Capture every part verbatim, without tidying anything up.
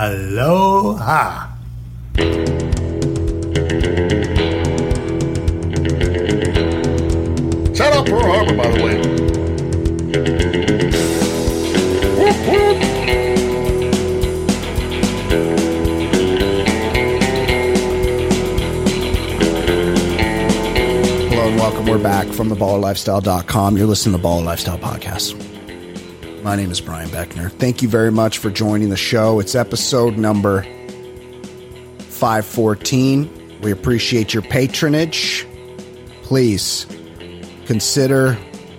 Aloha. Shout out Pearl Harbor, by the way. Whoop, whoop. Hello and welcome. We're back from the baller lifestyle dot com. You're listening to the Baller Lifestyle Podcast. My name is Brian Beckner. Thank you very much for joining the show. It's episode number five fourteen. We appreciate your patronage. Please consider...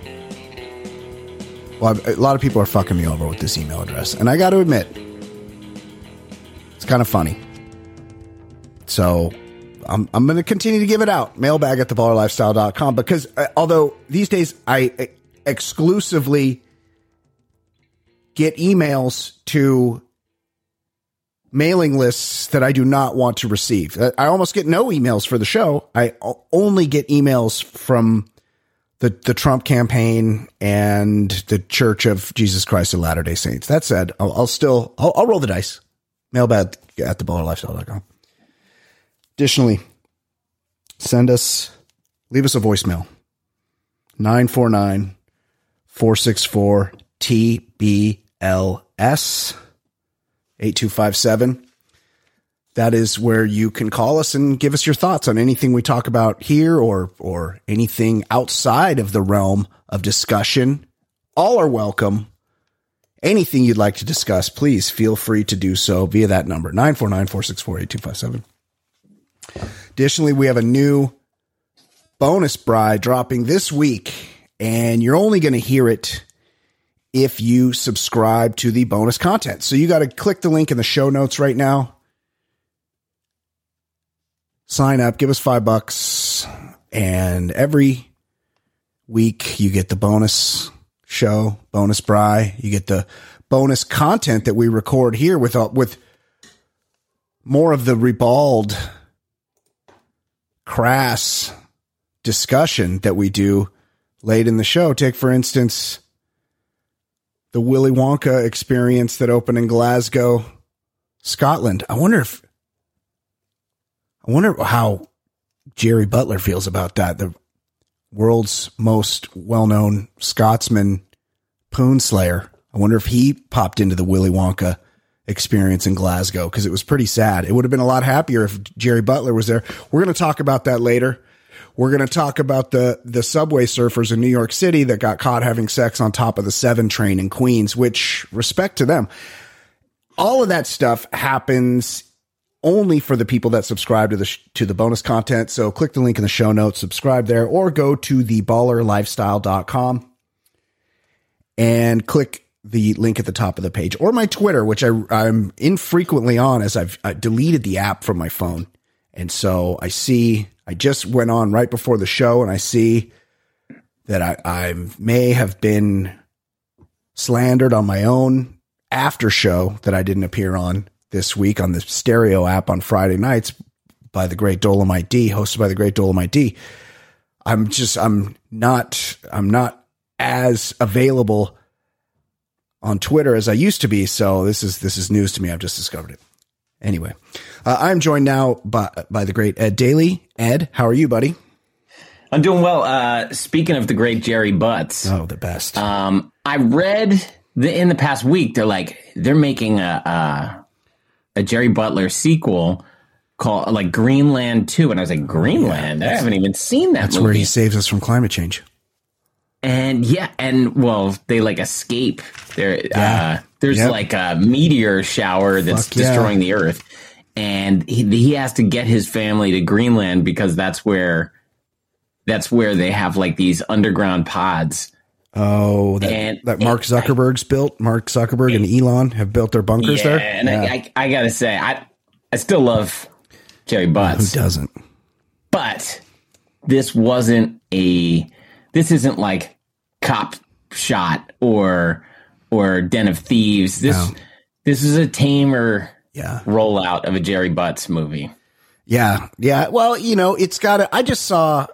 Well, a lot of people are fucking me over with this email address. And I got to admit, it's kind of funny. So I'm, I'm going to continue to give it out. Mailbag at the baller lifestyle dot com. Because uh, although these days I uh, exclusively get emails to mailing lists that I do not want to receive. I almost get no emails for the show. I only get emails from the, the Trump campaign and the Church of Jesus Christ of Latter-day Saints. That said, I'll, I'll still, I'll, I'll roll the dice. Mailbag at the baller lifestyle dot com. Additionally, send us, leave us a voicemail. nine four nine, four six four, T B L S eight two five seven. That is where you can call us and give us your thoughts on anything we talk about here or or anything outside of the realm of discussion. All are welcome. Anything you'd like to discuss, please feel free to do so via that number, nine four nine, four six four, eight two five seven. Additionally, we have a new bonus bride dropping this week, and you're only going to hear it if you subscribe to the bonus content. So you got to click the link in the show notes right now. Sign up, give us five bucks, and every week you get the bonus show, bonus bri. You get the bonus content that we record here with uh, with more of the ribald, crass discussion that we do late in the show. Take, for instance, the Willy Wonka experience that opened in Glasgow, Scotland. I wonder if, I wonder how Jerry Butler feels about that. The world's most well-known Scotsman, Poon Slayer. I wonder if he popped into the Willy Wonka experience in Glasgow, because it was pretty sad. It would have been a lot happier if Jerry Butler was there. We're going to talk about that later. We're going to talk about the, the subway surfers in New York City that got caught having sex on top of the seven train in Queens, which, respect to them. All of that stuff happens only for the people that subscribe to the, sh- to the bonus content. So click the link in the show notes, subscribe there, or go to the baller lifestyle dot com and click the link at the top of the page, or my Twitter, which I, I'm infrequently on as I've I deleted the app from my phone. And so I see, I just went on right before the show and I see that I, I may have been slandered on my own after show that I didn't appear on this week on the Stereo app on Friday nights by the great Dolomite D, hosted by the great Dolomite D. I'm just, I'm not, I'm not as available on Twitter as I used to be. So this is, this is news to me. I've just discovered it. Anyway, uh, I'm joined now by, by the great Ed Daly. Ed, how are you, buddy? I'm doing well. Uh, speaking of the great Jerry Butts. Oh, the best. Um, I read the, in the past week, they're like, they're making a, a, a Jerry Butler sequel called like Greenland two. And I was like, Greenland? Yeah, I haven't even seen that That's movie. where he saves us from climate change. And yeah, and well, they like escape. There, Yeah. uh, there's Yep. like a meteor shower that's Fuck yeah. destroying the Earth, and he, he has to get his family to Greenland because that's where that's where they have like these underground pods. Oh, that, And- that Mark and Zuckerberg's built. Mark Zuckerberg and Elon have built their bunkers Yeah, there. and I, I, I gotta say, I I still love Jerry Butts. Who doesn't? But this wasn't a, this isn't like Cop Shot or or Den of Thieves. This No. this is a tamer Yeah. rollout of a Jerry Butts movie. Yeah. Yeah. Well, you know, it's got to, I just saw,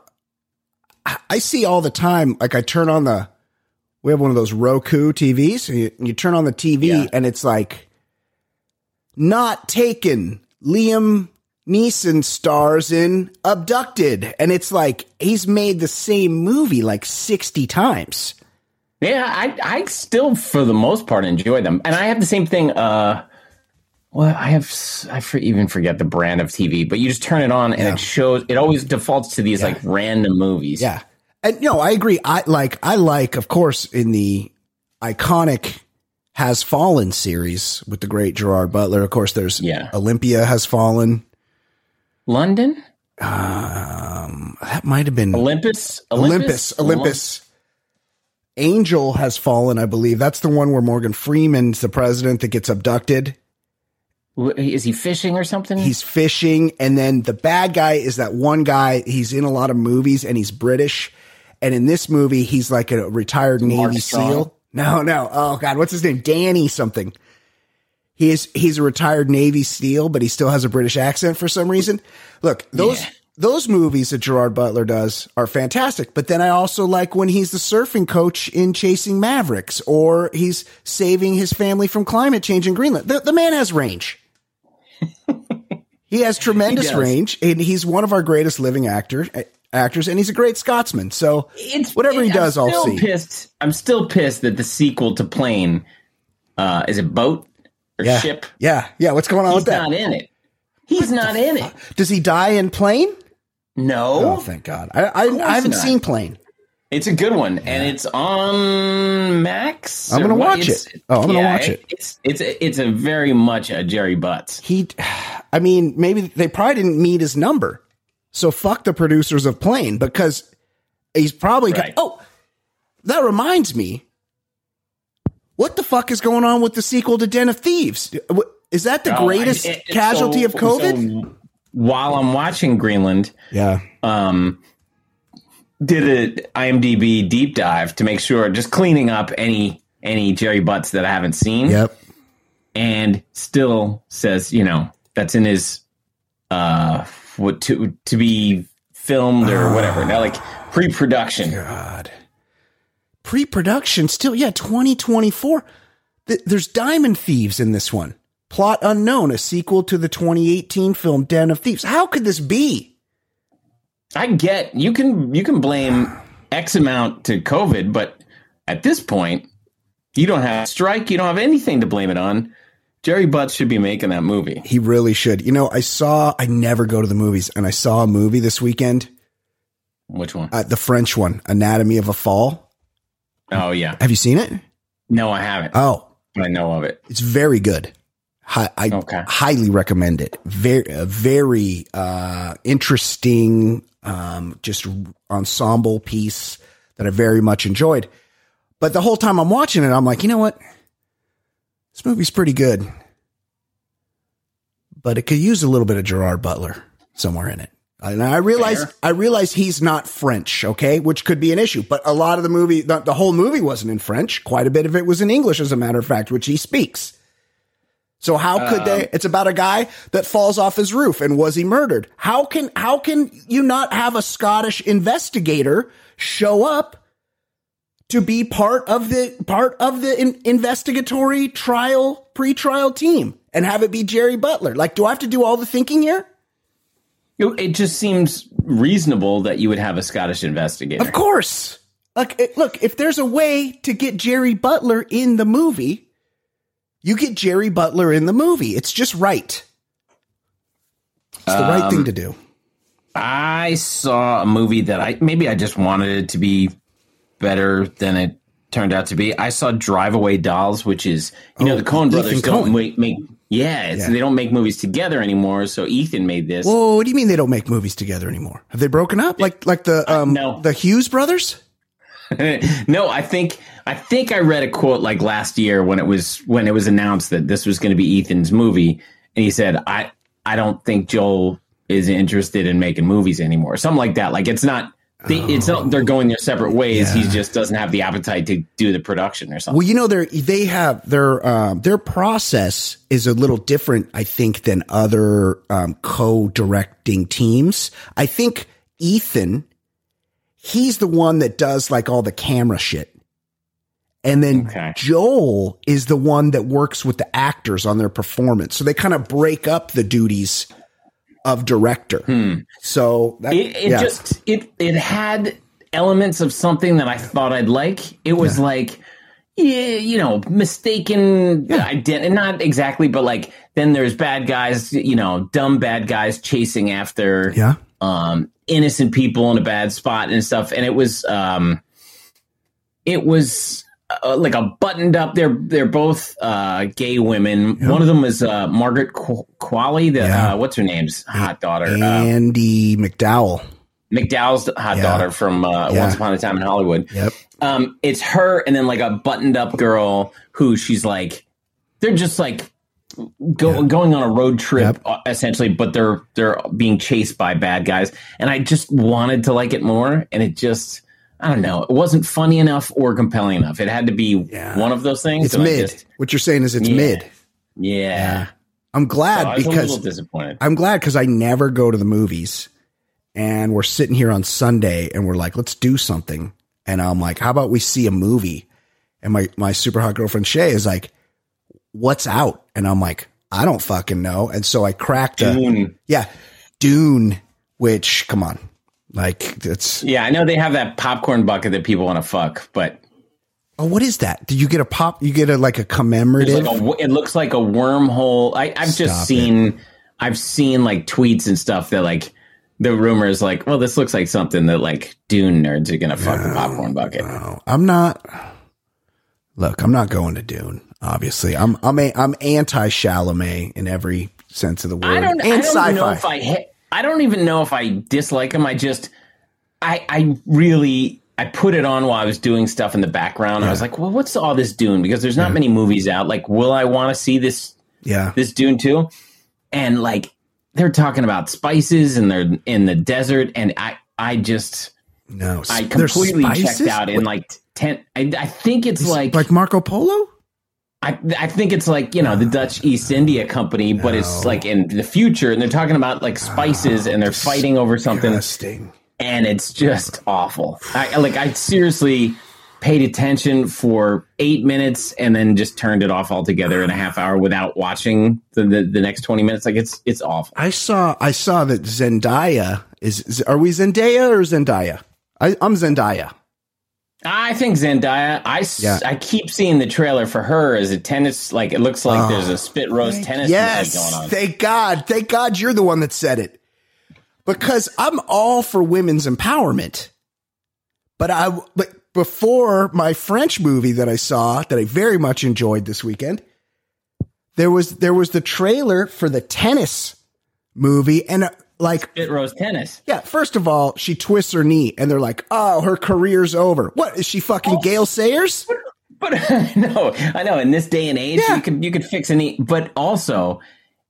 I see all the time, like I turn on the, we have one of those Roku T Vs. And you, you turn on the T V Yeah. and it's like, Not Taken. Liam Neeson stars in Abducted. And it's like he's made the same movie like sixty times. Yeah, I I still, for the most part, enjoy them. And I have the same thing. Uh, well, I have, I for, even forget the brand of T V, but you just turn it on and Yeah. it shows, it always defaults to these Yeah. like random movies. Yeah. And no, I agree. I like, I like, of course, in the iconic Has Fallen series with the great Gerard Butler. Of course, there's Yeah. Olympia Has Fallen. London? Um, that might have been Olympus? Olympus. Olympus. Angel Has Fallen, I believe. That's the one where Morgan Freeman's the president that gets abducted. Olymp- Is he fishing or something? He's fishing, and then the bad guy is that one guy. He's in a lot of movies, and he's British. And in this movie, he's like a retired Mark Navy Strong? SEAL. No, no. Oh God, what's his name? Danny something. He is. He's a retired Navy SEAL, but he still has a British accent for some reason. Look, those Yeah. those movies that Gerard Butler does are fantastic. But then I also like when he's the surfing coach in Chasing Mavericks, or he's saving his family from climate change in Greenland. The, the man has range. He has tremendous He does. range, and he's one of our greatest living actor, actors, and he's a great Scotsman. So It's, whatever he I'm does, I'll still see. Pissed. I'm still pissed that the sequel to Plane, uh, is it boat or Yeah, ship? yeah, yeah. What's going on He's with that? not in it. He's not in it. Does he die in Plane? No. Oh, thank God. I I, course I haven't not. seen Plane. It's a good one, and it's on Max. I'm or gonna what? watch It's- it. Oh, I'm gonna yeah, watch it. It's it's it's a very much a Jerry Butts. He, I mean, maybe they probably didn't meet his number. So fuck the producers of Plane, because he's probably got, Right. oh, that reminds me. What the fuck is going on with the sequel to Den of Thieves? Is that the Oh, greatest it- it- casualty so- of COVID? so while I'm watching Greenland, Yeah. um, did a IMDb deep dive to make sure, just cleaning up any any Jerry Butts that I haven't seen. Yep. And still says, you know, that's in his uh what to to be filmed or whatever. Now, like pre-production. God. Pre-production still, yeah, twenty twenty-four. Th- there's Diamond Thieves in this one. Plot unknown, a sequel to the twenty eighteen film Den of Thieves. How could this be? I get you can you can blame X amount to COVID, but at this point, you don't have a strike, you don't have anything to blame it on. Jerry Butts should be making that movie. He really should. You know, I saw, I never go to the movies, and I saw a movie this weekend, Which one? uh, the French one, Anatomy of a Fall. Oh yeah. Have you seen it? No, I haven't. Oh, I know of it. it's very good. Hi, I Okay. highly recommend it. Very, uh, very uh, interesting, um, just ensemble piece that I very much enjoyed. But the whole time I'm watching it, I'm like, you know what? This movie's pretty good, but it could use a little bit of Gerard Butler somewhere in it. And I realize, Fair. I realize he's not French, okay, which could be an issue. But a lot of the movie, the, the whole movie wasn't in French. Quite a bit of it was in English, as a matter of fact, which he speaks. So how could they? It's about a guy that falls off his roof, and was he murdered? How can how can you not have a Scottish investigator show up to be part of the part of the in, investigatory trial pre-trial team and have it be Jerry Butler? Like, do I have to do all the thinking here? It it just seems reasonable that you would have a Scottish investigator. Of course. Like, it- look, if there's a way to get Jerry Butler in the movie, you get Jerry Butler in the movie. It's just right. It's the right thing to do. I saw a movie that I maybe I just wanted it to be better than it turned out to be. I saw Drive Away Dolls, which is you know Oh, the Coen brothers Ethan don't Coen. make, make yeah, it's, Yeah. they don't make movies together anymore. So Ethan made this. Whoa, what do you mean they don't make movies together anymore? Have they broken up? Like like the um no. the Hughes brothers? No, I think I think I read a quote like last year when it was when it was announced that this was going to be Ethan's movie, and he said, "I I don't think Joel is interested in making movies anymore." Something like that. Like it's not. They, it's not. They're going their separate ways. Yeah. He just doesn't have the appetite to do the production or something. Well, you know, they they have their um, their process is a little different, I think, than other um, co-directing teams. I think Ethan, he's the one that does like all the camera shit, And then Okay. Joel is the one that works with the actors on their performance. So they kind of break up the duties of director. Hmm. So that, It, it yeah. just it it had elements of something that I thought I'd like. It was Yeah. like, yeah, you know, mistaken Yeah. identity, not exactly, but like then there's bad guys, you know, dumb bad guys chasing after yeah. um, innocent people in a bad spot and stuff. And it was um, it was. Uh, like a buttoned up. They're they're both uh, gay women. Yeah. One of them was uh, Margaret Qu- Qualley. The Yeah. uh, what's her name's hot daughter. Uh, Andy McDowell. McDowell's hot Yeah. daughter from uh, Yeah. Once Upon a Time in Hollywood. Yep. Um, it's her and then like a buttoned up girl who she's like, they're just like go, Yeah. going on a road trip Yep. uh, essentially, but they're they're being chased by bad guys. And I just wanted to like it more, and it just. I don't know. It wasn't funny enough or compelling enough. It had to be Yeah. one of those things. It's so I mid. just- What you're saying is it's Yeah. mid. yeah. I'm So glad I was a because little disappointed. I'm glad because I never go to the movies, and we're sitting here on Sunday and we're like, let's do something. And I'm like, how about we see a movie? And my, my super hot girlfriend Shay is like, what's out? And I'm like, I don't fucking know. And so I cracked a, Dune. yeah, Dune, which come on, like it's, Yeah, I know they have that popcorn bucket that people want to fuck, but oh, what is that? Did you get a pop? You get a, like a there's commemorative? like a, it looks like a wormhole. I, I've Stop just seen, I've seen like tweets and stuff that like the rumor is like, well, this looks like something that like Dune nerds are gonna fuck the popcorn bucket. No, I'm not. Look, I'm not going to Dune. Obviously, I'm I'm a, I'm anti Chalamet in every sense of the word. I don't, and I don't sci-fi. know if I, ha- I don't even know if I dislike him. I just, I, I really, I put it on while I was doing stuff in the background. Yeah. I was like, well, what's all this Dune? Because there's not Yeah. many movies out. Like, will I want to see this, yeah, this Dune too? And like, they're talking about spices and they're in the desert. And I, I just, no, I There's completely checked spices? out in like ten. I, I think it's like, like Marco Polo. I, I think it's like, you know, the Dutch East India Company, but it's No. like in the future, and they're talking about like spices, and they're fighting over something, Disgusting. and it's just awful. I like, I seriously paid attention for eight minutes and then just turned it off altogether in a half hour without watching the the, the next twenty minutes. Like it's it's awful. I saw I saw that Zendaya is. is- Are we Zendaya or Zendaya? I, I'm Zendaya. I think Zendaya. I, s- Yeah. I keep seeing the trailer for her as a tennis. Like it looks like Oh. there's a spit roast tennis Yes, movie going on. thank God. Thank God you're the one that said it. Because I'm all for women's empowerment. But I but before my French movie that I saw that I very much enjoyed this weekend, there was there was the trailer for the tennis movie, and uh, like Spit roast tennis. yeah, first of all, she twists her knee and they're like, "Oh, her career's over." What is she fucking Gail Sayers? But no, I know in this day and age, Yeah. you could you could fix any. But also,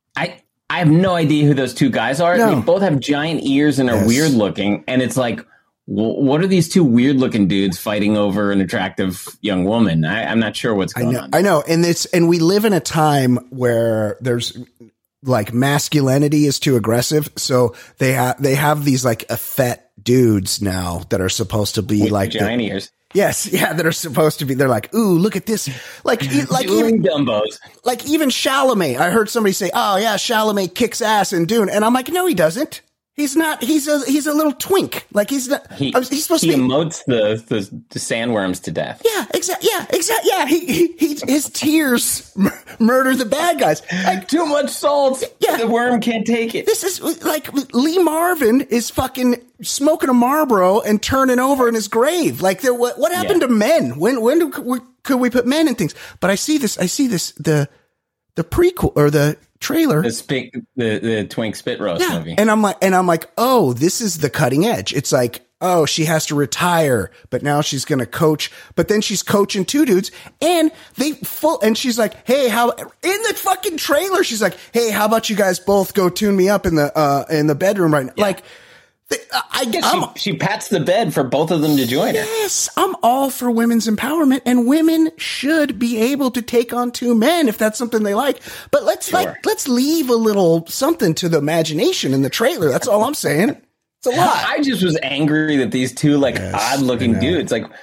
I I have no idea who those two guys are. No. They both have giant ears and are Yes. weird looking, and it's like, wh- what are these two weird looking dudes fighting over an attractive young woman? I, I'm not sure what's I going know, on. I know, and it's and we live in a time where there's like masculinity is too aggressive, so they have they have these like effete dudes now that are supposed to be With like the- giant ears, yes, yeah, that are supposed to be. They're like, ooh, look at this, like e- like even, dueling Dumbos. like even Chalamet. I heard somebody say, oh yeah, Chalamet kicks ass in Dune, and I'm like, no, he doesn't. He's not. He's a he's a little twink. Like he's not. He, I was- he's supposed he to be. emotes the, the the sandworms to death. Yeah, exactly. Yeah, exactly. Yeah, he, he, he his tears mur- murder the bad guys. Like Too much salt. Yeah. The worm can't take it. this is like Lee Marvin is fucking smoking a Marlboro and turning over in his grave. Like there, what, what happened Yeah. to men? When when do, we, could we put men in things? But I see this. I see this the the prequel or the trailer. The spit, the the twink spit roast Yeah, movie. and I'm like, and I'm like, oh, this is the cutting edge. It's like, oh, she has to retire, but now she's going to coach. But then she's coaching two dudes, and they full. And she's like, hey, how in the fucking trailer? She's like, hey, how about you guys both go tune me up in the uh in the bedroom right now? Like, they, I Yeah, I'm, she, she pats the bed for both of them to join her. yes, I'm all for women's empowerment, and women should be able to take on two men if that's something they like. But let's Sure. like let's leave a little something to the imagination in the trailer. That's all I'm saying. It's a lot. I just was angry that these two like Yes, odd I looking know. dudes, like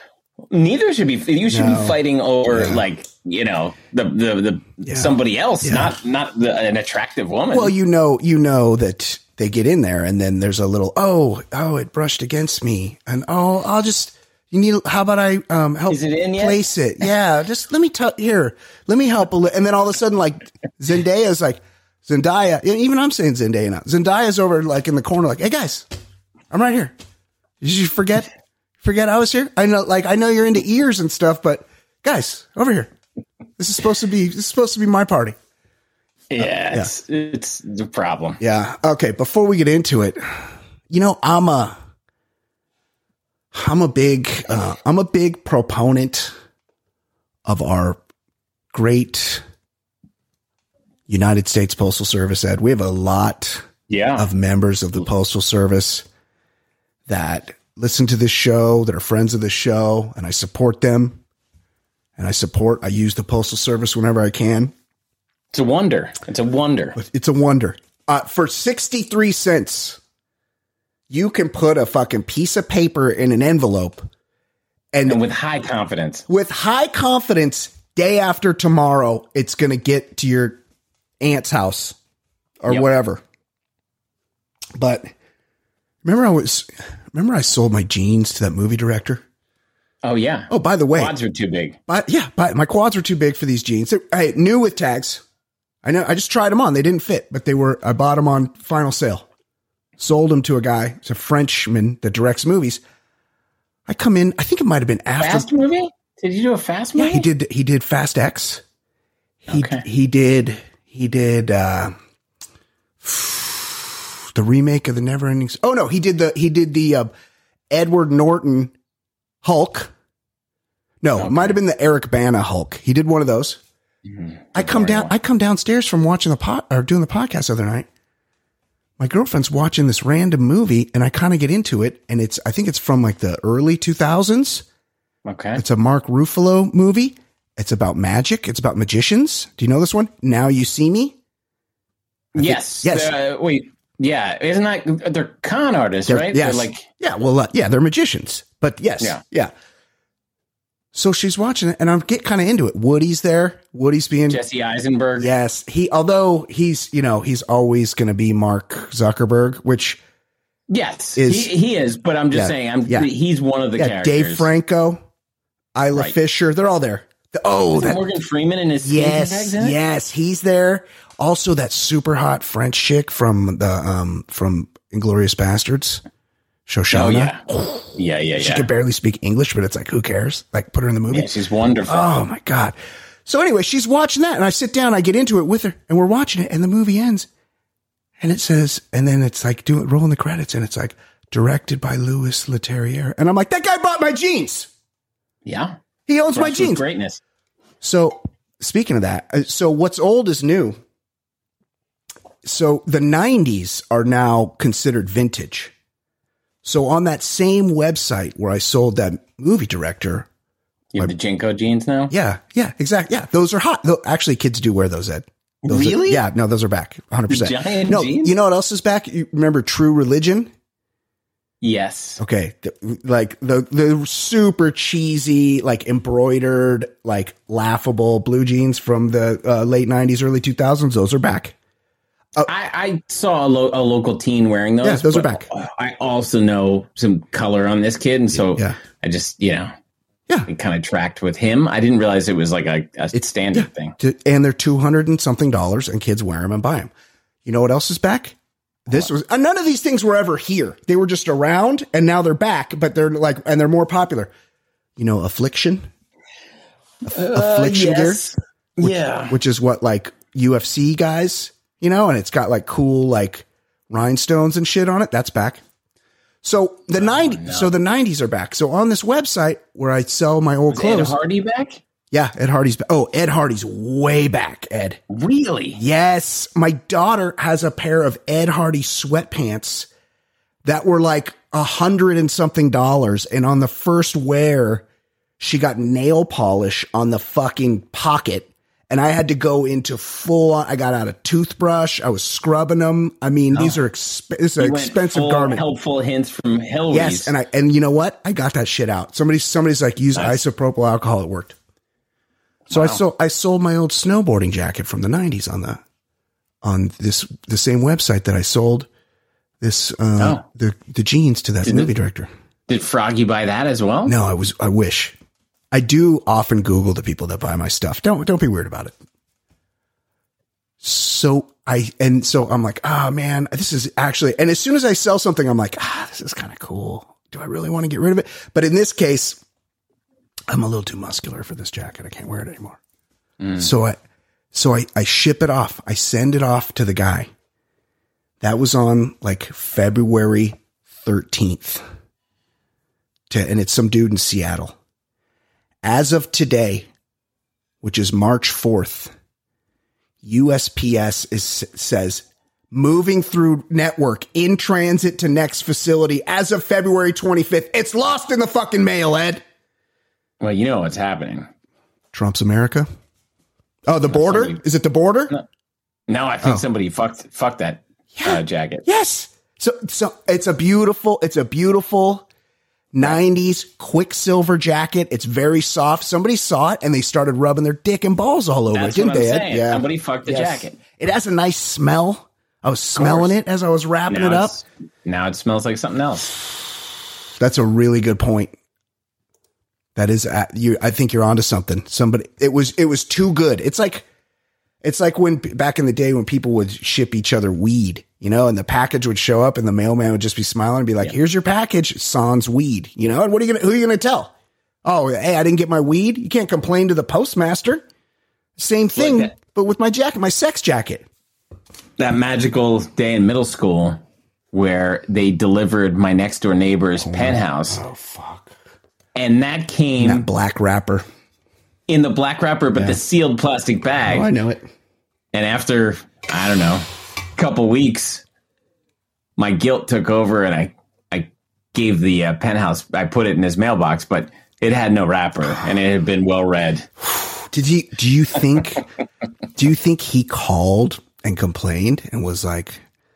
Neither should be. You should No. be fighting over Yeah. like you know the the, the Yeah. somebody else, Yeah. not not the, an attractive woman. Well, you know, you know that they get in there, and then there's a little, oh, oh, it brushed against me, and oh, I'll just, you need, how about I um help Is it in yet? place it? Yeah, just let me touch here, let me help a little, and then all of a sudden, like Zendaya's like Zendaya, even I'm saying Zendaya now. Zendaya's over like in the corner, like, hey guys, I'm right here. Did you forget? Forget I was here? I know, like I know you're into ears and stuff, but guys, over here. This is supposed to be. This is supposed to be my party. yeah, it's it's the problem. Yeah. Okay. Before we get into it, you know, I'm a, I'm a big, uh, I'm a big proponent of our great United States Postal Service. Ed, we have a lot Yeah, of members of the Postal Service that listen to this show, that are friends of the show, and I support them. And I support. I use the Postal Service whenever I can. it's a wonder. It's a wonder. It's a wonder. Uh, for sixty-three cents, you can put a fucking piece of paper in an envelope and, And with high confidence. with high confidence, day after tomorrow, it's going to get to your aunt's house or Yep. whatever. But remember I was, remember I sold my jeans to that movie director? Oh yeah. Oh, by the way, Quads are too big. But yeah, but my quads were too big for these jeans. They're, I new with tags. I know. I just tried them on. They didn't fit, but they were. I bought them on final sale. Sold them to a guy. It's a Frenchman that directs movies. I come in. I think it might have been after. Fast movie? Did you do a fast movie? Yeah, he did. He did Fast X. He Okay. he did. He did uh, the remake of the Neverending. Oh no, he did the he did the uh, Edward Norton Hulk. No, it might have been the Eric Bana Hulk. He did one of those. Mm-hmm. I come down. I come downstairs from watching the pot or doing the podcast the other night. My girlfriend's watching this random movie, and I kind of get into it. And it's I think it's from like the early two thousands. Okay. It's a Mark Ruffalo movie. It's about magic. It's about magicians. Do you know this one? Now You See Me. Yes. yes. Uh, wait. Yeah. Isn't that they're con artists, They're- right? Yes. They're like yeah. Well, uh, yeah, they're magicians. But yes. Yeah. Yeah. So she's watching it, and I'm get kind of into it. Woody's there. Woody's being Jesse Eisenberg. yes. He although he's you know he's always going to be Mark Zuckerberg, which Yes. Is- he, he is, but I'm just Yeah. saying I'm Yeah. he's one of the yeah, characters. Dave Franco, Isla Right. Fisher, they're all there. The- oh, Is it that, Morgan Freeman and his skin yes, tags in it? yes, he's there. Also, that super hot French chick from the um from Inglorious Bastards, Shoshana. Oh yeah. Yeah, yeah, She yeah. can barely speak English, but it's like, who cares? Like, put her in the movie. Yeah, she's wonderful. Oh my God. So anyway, she's watching that, and I sit down, I get into it with her, and we're watching it, and the movie ends, and it says, and then it's like doing rolling the credits, and it's like directed by Louis Leterrier, and I'm like, that guy bought my jeans. Yeah. He owns my Brushed with jeans. Greatness. So speaking of that, uh, so what's old is new. So the nineties are now considered vintage. So on that same website where I sold that movie director, You have the Jinko jeans now? yeah, yeah, exactly. Yeah, those are hot. Tho- Actually, kids do wear those, Ed. Those are- Really? yeah, no, those are back. one hundred percent. The giant no, jeans? you know what else is back? You remember True Religion? Yes. Okay, the, like the the super cheesy, like embroidered, like laughable blue jeans from the uh, late nineties, early two thousands. Those are back. I, I saw a, lo- a local teen wearing those. Yeah, those are but back. I also know some color on this kid, and so Yeah. I just, you know, Yeah. it kind of tracked with him. I didn't realize it was like a, a standard Yeah. thing. To- and they're two hundred and something dollars, and kids wear them and buy them. You know what else is back? This was uh, none of these things were ever here. They were just around, and now they're back, but they're like, and they're more popular. You know, Affliction, Aff- Affliction gear, Yeah. which is what like U F C guys, you know, and it's got like cool like rhinestones and shit on it. That's back. So the nineties, so the nineties are back. So on this website where I sell my old Is Ed clothes, Hardy back? yeah, Ed Hardy's back. Oh, Ed Hardy's way back, Ed. Really? Yes, my daughter has a pair of Ed Hardy sweatpants that were like a hundred and something dollars, and on the first wear, she got nail polish on the fucking pocket, And I had to go into full on, I got out a toothbrush. I was scrubbing them. I mean, oh. these are exp- this is an expensive full garment. Helpful hints from Hillary's. Yes. And I, and you know what? I got that shit out. Somebody, somebody's like, use nice. isopropyl alcohol. It worked. So wow. I sold, I sold my old snowboarding jacket from the nineties on the, on this, the same website that I sold this, uh, oh. the, the jeans to that did movie the, director. Did Froggy buy that as well? No, I was, I wish. I do often Google the people that buy my stuff. Don't don't be weird about it. So I and so I'm like, oh man, this is actually. And as soon as I sell something, I'm like, ah, this is kind of cool. Do I really want to get rid of it? But in this case, I'm a little too muscular for this jacket. I can't wear it anymore. Mm. So I so I, I ship it off. I send it off to the guy. That was on like February thirteenth. To and it's some dude in Seattle. As of today, which is March fourth, U S P S is, says moving through network in transit to next facility as of February twenty-fifth. It's lost in the fucking mail, Ed. Well, you know what's happening. Trump's America. Oh, the border? Somebody, is it the border? No, no I think oh. somebody fucked fucked that yeah. uh, jacket. Yes. So so it's a beautiful, it's a beautiful nineties Quicksilver jacket. It's very soft. Somebody saw it and they started rubbing their dick and balls all over That's it, didn't what I'm they? Saying. Yeah. Somebody fucked the yes. jacket. It has a nice smell. I was smelling it as I was wrapping now it up. Now it smells like something else. That's a really good point. That is, uh, you. I think you're onto something. Somebody, it was, it was too good. It's like, it's like when back in the day when people would ship each other weed. You know, and the package would show up and the mailman would just be smiling and be like, yeah. here's your package, sans weed. You know, and what are you going to, who are you going to tell? Oh, hey, I didn't get my weed. You can't complain to the postmaster. Same thing, like but with my jacket, my sex jacket. That magical day in middle school where they delivered my next door neighbor's oh, penthouse. Oh, fuck. And that came. That black wrapper. In the black wrapper, but yeah. the sealed plastic bag. Oh, I know it. And after, I don't know. Couple weeks, my guilt took over, and I I gave the uh, penthouse. I put it in his mailbox, but it had no wrapper, and it had been well read. Did he? Do you think? do you think he called and complained and was like,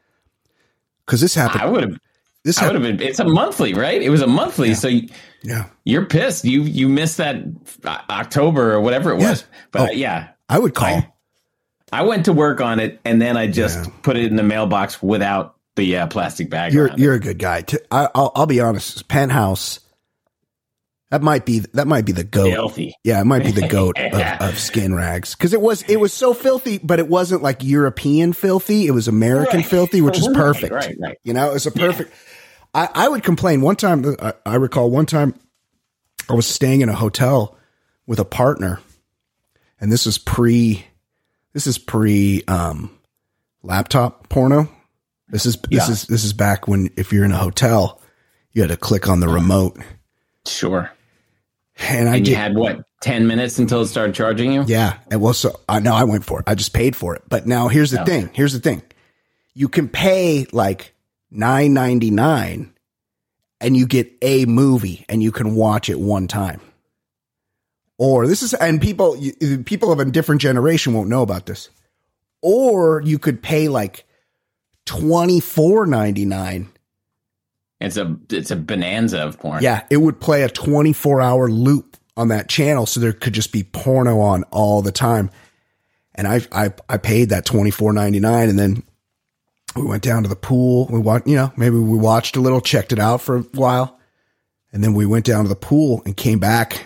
because this happened? I would have. This I would have been. It's a monthly, right? It was a monthly, yeah. so you, yeah, you're pissed. You you missed that October or whatever it was. Yeah. But oh, uh, yeah, I would call. I, I went to work on it, and then I just yeah. put it in the mailbox without the uh, plastic bag. You're you're it. a good guy. I, I'll I'll be honest. Penthouse. That might be that might be the goat. Filthy. Yeah, it might be the goat yeah. of, of skin rags because it was it was so filthy, but it wasn't like European filthy. It was American right. filthy, which is perfect. Right, right, right. You know, it's a perfect. Yeah. I I would complain one time. I, I recall one time I was staying in a hotel with a partner, and this was pre. This is pre um, laptop porno. This is this yeah. is this is back when if you're in a hotel, you had to click on the remote. Sure. And I and did, you had what ten minutes until it started charging you? Yeah. And well, so I know I went for it. I just paid for it. But now here's the no. thing. Here's the thing. You can pay like nine ninety-nine, and you get a movie, and you can watch it one time. Or this is, and people, people of a different generation won't know about this. Or you could pay like twenty-four ninety-nine. It's a, it's a bonanza of porn. Yeah. It would play a twenty-four hour loop on that channel. So there could just be porno on all the time. And I, I, I paid that twenty-four ninety-nine, and then we went down to the pool. We watched, you know, maybe we watched a little, checked it out for a while. And then we went down to the pool and came back.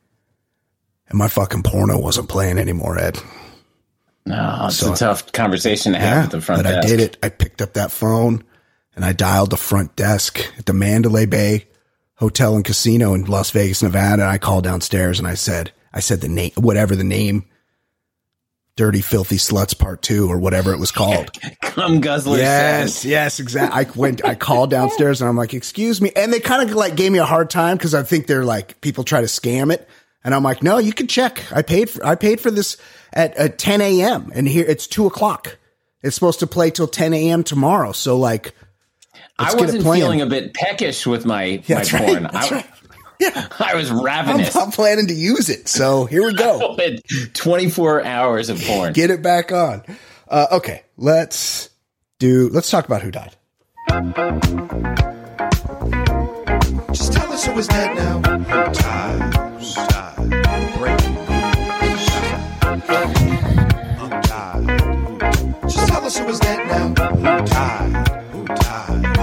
And my fucking porno wasn't playing anymore, Ed. No, it's so, a tough conversation to have yeah, at the front but desk. I did it. I picked up that phone and I dialed the front desk at the Mandalay Bay Hotel and Casino in Las Vegas, Nevada. And I called downstairs and I said, I said the name, whatever the name, Dirty Filthy Sluts Part Two or whatever it was called. Cum Guzzler. Yes, says. yes, exactly. I went, I called downstairs and I'm like, excuse me. And they kind of like gave me a hard time because I think they're like, people try to scam it. And I'm like, no, you can check. I paid for, I paid for this at, at ten a.m. and here it's two o'clock. It's supposed to play till ten a.m. tomorrow. So like, I wasn't feeling a bit peckish with my, yeah, my that's porn. Right, that's I, right. Yeah. I was I'm, ravenous. I'm planning to use it. So here we go. twenty-four hours of porn. Get it back on. Uh, okay, let's do. Let's talk about who died. Just tell us who is dead now. Who died? Who died? Breaking news. Who died? Who died? Just tell us who is dead now. Who died? Who died?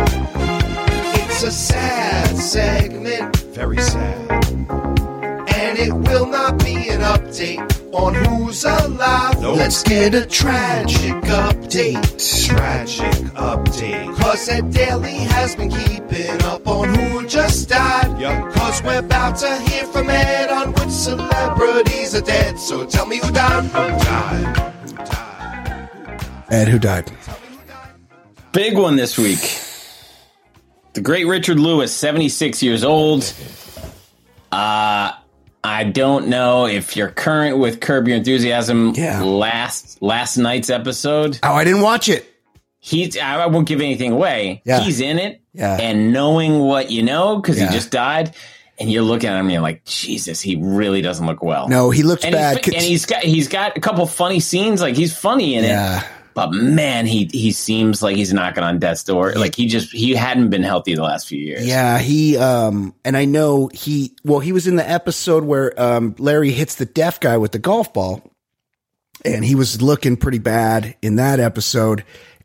It's a sad segment, very sad, and it will not be an update on who's alive. Nope. Let's get a tragic update. Tragic update. Cause Ed Daly has been keeping up on who just died. Yep. Cause we're about to hear from Ed on which celebrities are dead. So tell me who died. Who died? Who died? Who died? Ed, who died? Big one this week. The great Richard Lewis, seventy-six years old. Uh, I don't know if you're current with Curb Your Enthusiasm. Yeah. Last last night's episode. Oh, I didn't watch it. He's. I won't give anything away. Yeah. He's in it. Yeah. And knowing what you know, because Yeah. he just died, and you're looking at him and you're like, Jesus, he really doesn't look well. No, he looks and bad. He's, and he's got he's got a couple funny scenes. Like he's funny in Yeah. it. But man, he he seems like he's knocking on death's door. Like he just he hadn't been healthy the last few years. Yeah, he um and I know he well he was in the episode where um Larry hits the deaf guy with the golf ball, and he was looking pretty bad in that episode.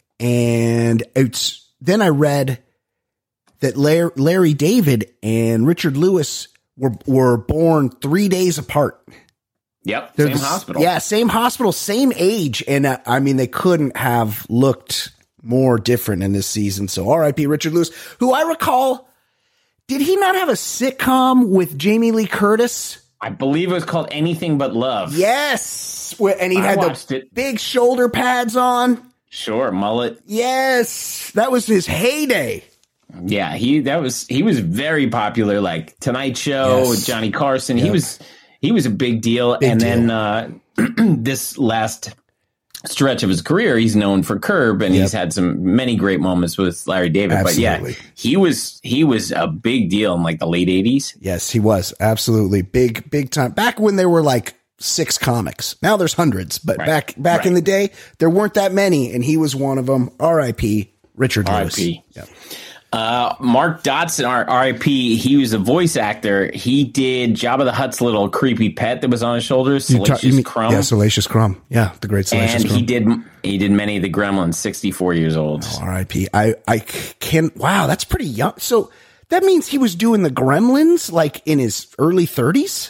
And it's then I read that Larry, Larry David and Richard Lewis were were born three days apart. Yep, They're same the- hospital. Yeah, same hospital, same age. And uh, I mean, they couldn't have looked more different in this season. So R I P Richard Lewis, who I recall, did he not have a sitcom with Jamie Lee Curtis? I believe it was called Anything But Love. Yes. Where- And he I had watched the it. big shoulder pads on. Sure, mullet. Yes. That was his heyday. Yeah, he that was he was very popular. Like Tonight Show Yes. with Johnny Carson. He Yep. was he was a big deal. Big and deal. then uh, this last stretch of his career, he's known for Curb, and Yep. he's had some many great moments with Larry David. Absolutely. But yeah, he was he was a big deal in like the late eighties. Yes, he was. Absolutely. Big, big time. Back when there were like six comics. Now there's hundreds, but Right. back back Right. in the day, there weren't that many, and he was one of them. R I P Richard Lewis. R I P Yep. Uh, Mark Dodson, R I P He was a voice actor. He did Jabba the Hutt's little creepy pet that was on his shoulders, You ta- Salacious you mean- Crumb. Yeah, Salacious Crumb. Yeah, the great Salacious and Crumb. he did he did many of the Gremlins. sixty-four years old. R I P I I can. Wow, that's pretty young. So that means he was doing the Gremlins like in his early thirties.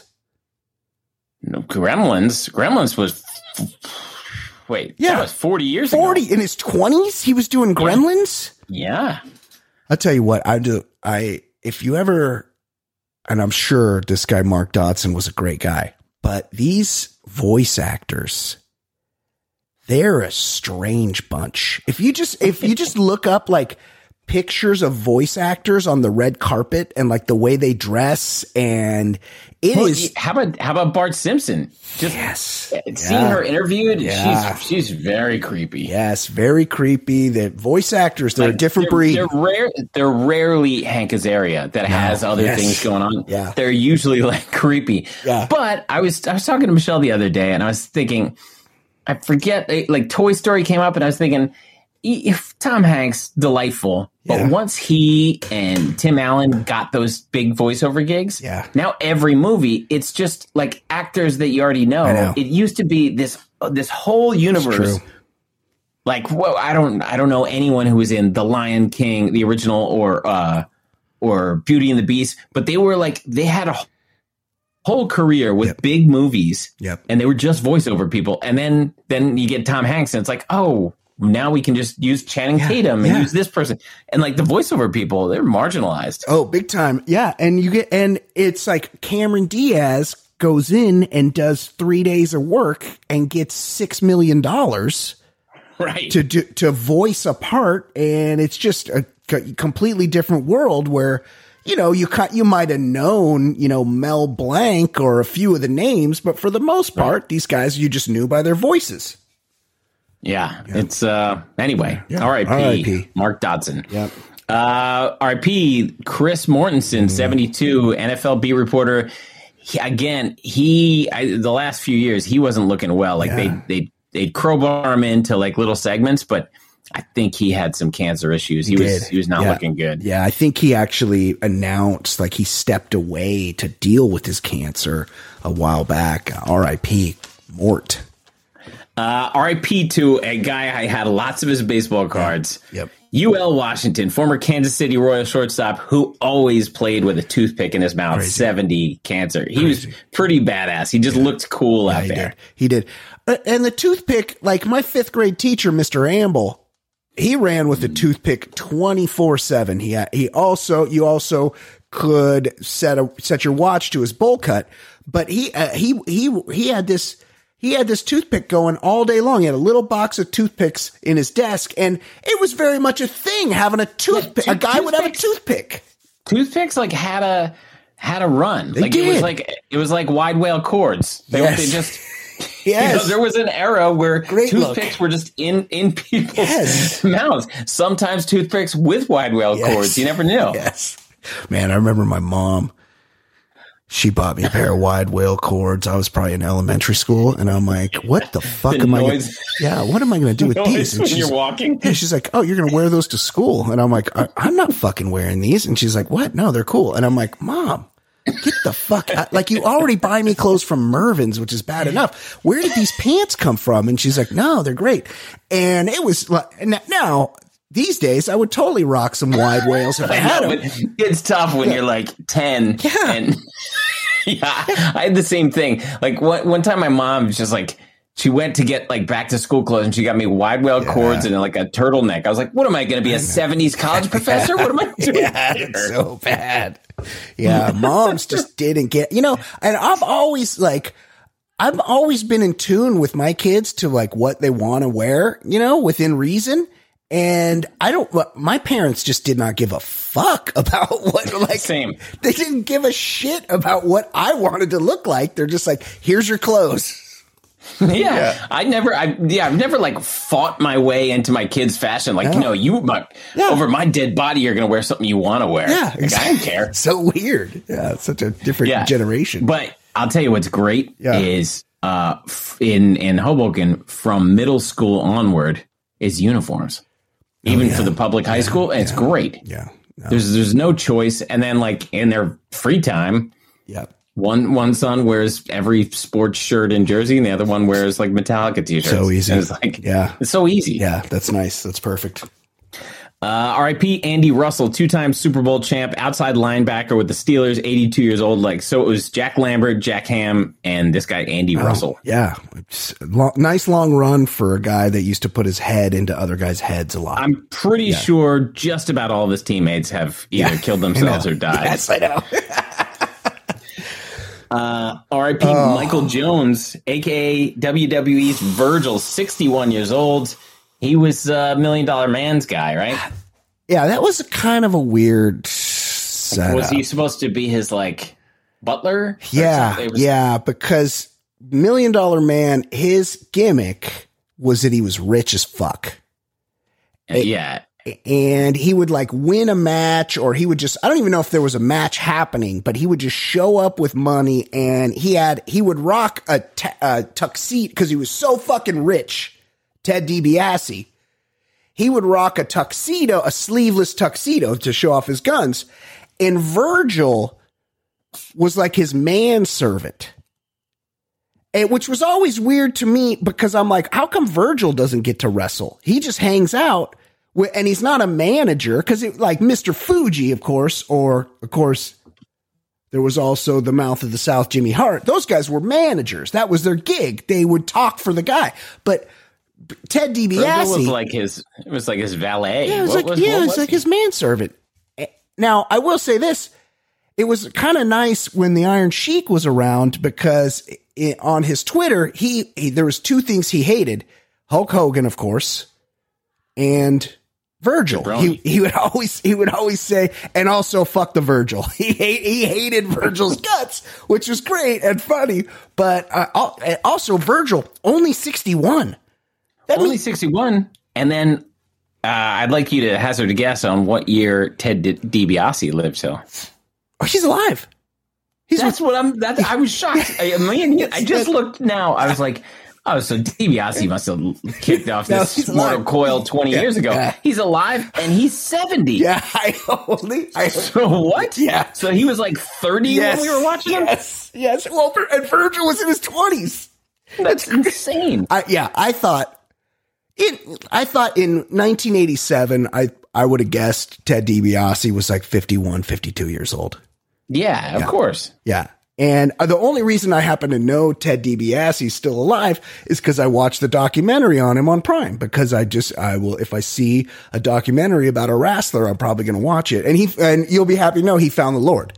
No, Gremlins. Gremlins was wait, Yeah. that was forty years Forty ago. in his twenties, he was doing Gremlins. Yeah, I'll tell you what, I do. I, if you ever, and I'm sure this guy, Mark Dodson, was a great guy, but these voice actors, they're a strange bunch. If you just, if you just look up like pictures of voice actors on the red carpet and like the way they dress, and it Well, is, how about how about Bart Simpson? Just yes, seeing Yeah. her interviewed, Yeah. she's she's very creepy. yes, very creepy. The voice actors, they're Like, a different they're, breed. They're rare. They're rarely Hank Azaria that has other Yes. things going on. Yeah. They're usually like creepy. Yeah. But I was I was talking to Michelle the other day, and I was thinking, I forget, like Toy Story came up, and I was thinking, if Tom Hanks, delightful, but Yeah. once he and Tim Allen got those big voiceover gigs, Yeah. now every movie, it's just like actors that you already know. I know. It used to be this this whole universe. true. Like, whoa, I don't, I don't know anyone who was in The Lion King, the original, or uh, or Beauty and the Beast, but they were like, they had a whole career with Yep. big movies, Yep. and they were just voiceover people. And then, then you get Tom Hanks, and it's like, oh, now we can just use Channing Yeah, Tatum and yeah. use this person, and like the voiceover people, they're marginalized. Oh, big time. Yeah. And you get, and it's like Cameron Diaz goes in and does three days of work and gets six million dollars Right. to do, to voice a part. And it's just a c- completely different world where, you know, you cut, you might have known, you know, Mel Blanc or a few of the names, but for the most part, these guys you just knew by their voices. Yeah, it's uh anyway. Yeah. R I P R I P Mark Dodson. Yep. Uh, R I P Chris Mortensen, seventy-two, N F L beat reporter. He, again, he I, the last few years he wasn't looking well. Like Yeah. they they they'd crowbar him into like little segments, but I think he had some cancer issues. He, He was did. he was not Yeah. looking good. Yeah, I think he actually announced like he stepped away to deal with his cancer a while back. R I P Mort. Uh, R I P to a guy I had lots of his baseball cards. Yep. U L Washington, former Kansas City Royal shortstop who always played with a toothpick in his mouth, Crazy. seventy cancer. He was pretty badass. He just looked cool Yeah, out he there. did. He did. Uh, and the toothpick, like my fifth grade teacher, Mister Amble, he ran with a toothpick twenty-four seven. He had, he also, you also could set a, set your watch to his bowl cut, but he, uh, he, he, he had this, he had this toothpick going all day long. He had a little box of toothpicks in his desk, and it was very much a thing having a toothpick. Yeah, a guy would have a toothpicks. toothpick. Toothpicks like had a had a run. like it did. was like it was like wide whale cords. They, Yes. they just Yes. you know, there was an era where Great toothpicks look. were just in in people's Yes. mouths. Sometimes toothpicks with wide whale Yes. cords. You never knew. Yes. Man, I remember my mom. She bought me a pair of wide whale cords. I was probably in elementary school, and I'm like, "What the fuck The am I? Gonna, noise. yeah, what am I going to do with Noise these?" And when she's, you're walking. yeah, she's like, "Oh, you're going to wear those to school?" And I'm like, I, "I'm not fucking wearing these." And she's like, "What? No, they're cool." And I'm like, "Mom, get the fuck out. Like, you already buy me clothes from Mervin's, which is bad enough. Where did these pants come from?" And she's like, "No, they're great." And it was like, and now these days, I would totally rock some wide whales if I, I had know, them. but it's tough when you're like ten. Yeah. And yeah, I had the same thing. Like one, one time my mom was just like, she went to get like back to school clothes and she got me wide whale cords and like a turtleneck. I was like, what am I going to be, a seventies college professor? What am I doing? Yeah, here? it's so bad. Yeah, moms just didn't get, you know, and I've always like, I've always been in tune with my kids to like what they want to wear, you know, within reason. And I don't, my parents just did not give a fuck about what, like, Same. They didn't give a shit about what I wanted to look like. They're just like, here's your clothes. Yeah, I never, I yeah, I've never like fought my way into my kids' fashion. Like, No. you know, you my, Yeah. over my dead body, you're going to wear something you want to wear. Yeah, Like, I don't care. So weird. Yeah, it's such a different Yeah. generation. But I'll tell you what's great Yeah. is uh f- in in Hoboken from middle school onward is uniforms. Even Oh, yeah. for the public high school, and it's great. yeah. No, There's there's no choice. And then like in their free time, yeah. one one son wears every sports shirt and jersey, and the other one wears like Metallica t-shirts. So easy. And it's like Yeah. it's so easy. Yeah, that's nice. That's perfect. Uh, R I P Andy Russell, two-time Super Bowl champ, outside linebacker with the Steelers, eighty-two years old. Like, so it was Jack Lambert, Jack Ham, and this guy Andy Russell. Yeah. It's a long, nice long run for a guy that used to put his head into other guys' heads a lot. I'm pretty sure just about all of his teammates have either killed themselves I know. or died. Yes, I know. Uh, R I P Oh. Michael Jones, a k a. W W E's Virgil, sixty-one years old. He was a Million Dollar Man's guy, right? Yeah, that was kind of a weird setup. Was he supposed to be his, like, butler? Or Yeah, something? It was- yeah, because Million Dollar Man, his gimmick was that he was rich as fuck. Yeah. And he would like win a match, or he would just, I don't even know if there was a match happening, but he would just show up with money, and he had, he would rock a, t- a tuxedo because he was so fucking rich. Ted DiBiase, he would rock a tuxedo, a sleeveless tuxedo to show off his guns. And Virgil was like his manservant. And which was always weird to me because I'm like, how come Virgil doesn't get to wrestle? He just hangs out with, and he's not a manager because like Mister Fuji, of course, or of course, there was also the Mouth of the South, Jimmy Hart. Those guys were managers. That was their gig. They would talk for the guy. But Ted Virgil DiBiase was like his, it was like his valet. yeah, it was What like was- yeah, what it was was like he? his manservant. Now, I will say this: it was kind of nice when the Iron Sheik was around because it, on his Twitter, he, he there was two things he hated: Hulk Hogan, of course, and Virgil. He he would always he would always say, and also fuck the Virgil. He hate, he hated Virgil's guts, which was great and funny. But uh, also, Virgil only sixty-one. That Only means sixty-one. And then I'd like you to hazard a guess on what year Ted Di- DiBiase lived till. Oh, he's alive. He's That's what I'm. That's, I was shocked. I, I mean, Yes, I just yes. looked now. I was like, oh, so DiBiase must have kicked off No, this he's mortal alive. coil twenty Yeah, years ago. yeah. He's alive and he's seventy. Yeah, I only. I, So what? Yeah. So he was like thirty yes, when we were watching him. yes, Yes, Well, Vir- and Virgil was in his twenties. That's insane. I, yeah, I thought in I thought in nineteen eighty-seven, I I would have guessed Ted DiBiase was like fifty-one, fifty-two years old. Yeah, of course. Yeah. And the only reason I happen to know Ted DiBiase is still alive is because I watched the documentary on him on Prime. Because I just, I will, if I see a documentary about a wrestler, I'm probably going to watch it. And he, and you'll be happy to know he found the Lord.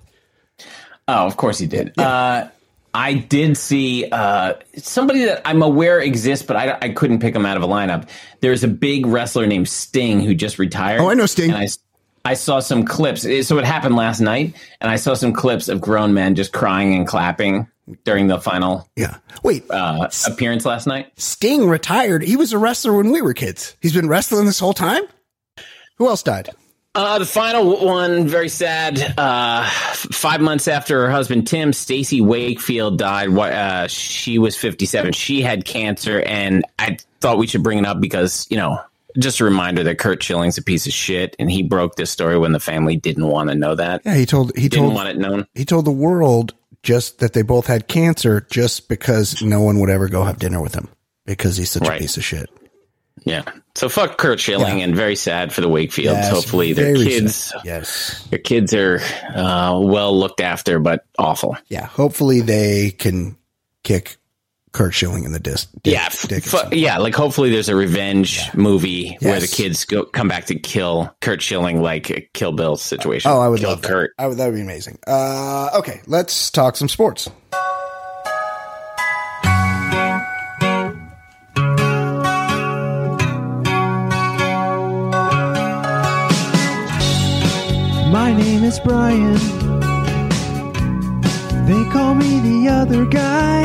Oh, of course he did. Uh, I did see uh, somebody that I'm aware exists, but I, I couldn't pick him out of a lineup. There's a big wrestler named Sting who just retired. Oh, I know Sting. And I, I saw some clips. So it happened last night, and I saw some clips of grown men just crying and clapping during the final Yeah. Wait, uh, appearance last night. Sting retired. He was a wrestler when we were kids. He's been wrestling this whole time. Who else died? Uh, the final one, very sad. Uh, f- five months after her husband Tim, Stacey Wakefield died. What? Uh, she was fifty-seven. She had cancer, and I thought we should bring it up because, you know, just a reminder that Curt Schilling's a piece of shit, and he broke this story when the family didn't want to know that. Yeah, he told he Didn't told want it known. he told the world just that they both had cancer, just because no one would ever go have dinner with him because he's such Right. a piece of shit. Yeah. So fuck Curt Schilling, Yeah. and very sad for the Wakefields. Yes, Hopefully their very kids, sad. Yes. their kids are uh, well looked after, but awful. Yeah. Hopefully they can kick Curt Schilling in the disc. Yeah, f- f- yeah. Like hopefully there's a revenge Yeah. movie where the Yes. kids go come back to kill Curt Schilling, like a Kill Bill situation. Oh, I would kill love Kurt. that. I would, that would be amazing. Uh, okay, let's talk some sports. My name is Brian. They call me the other guy.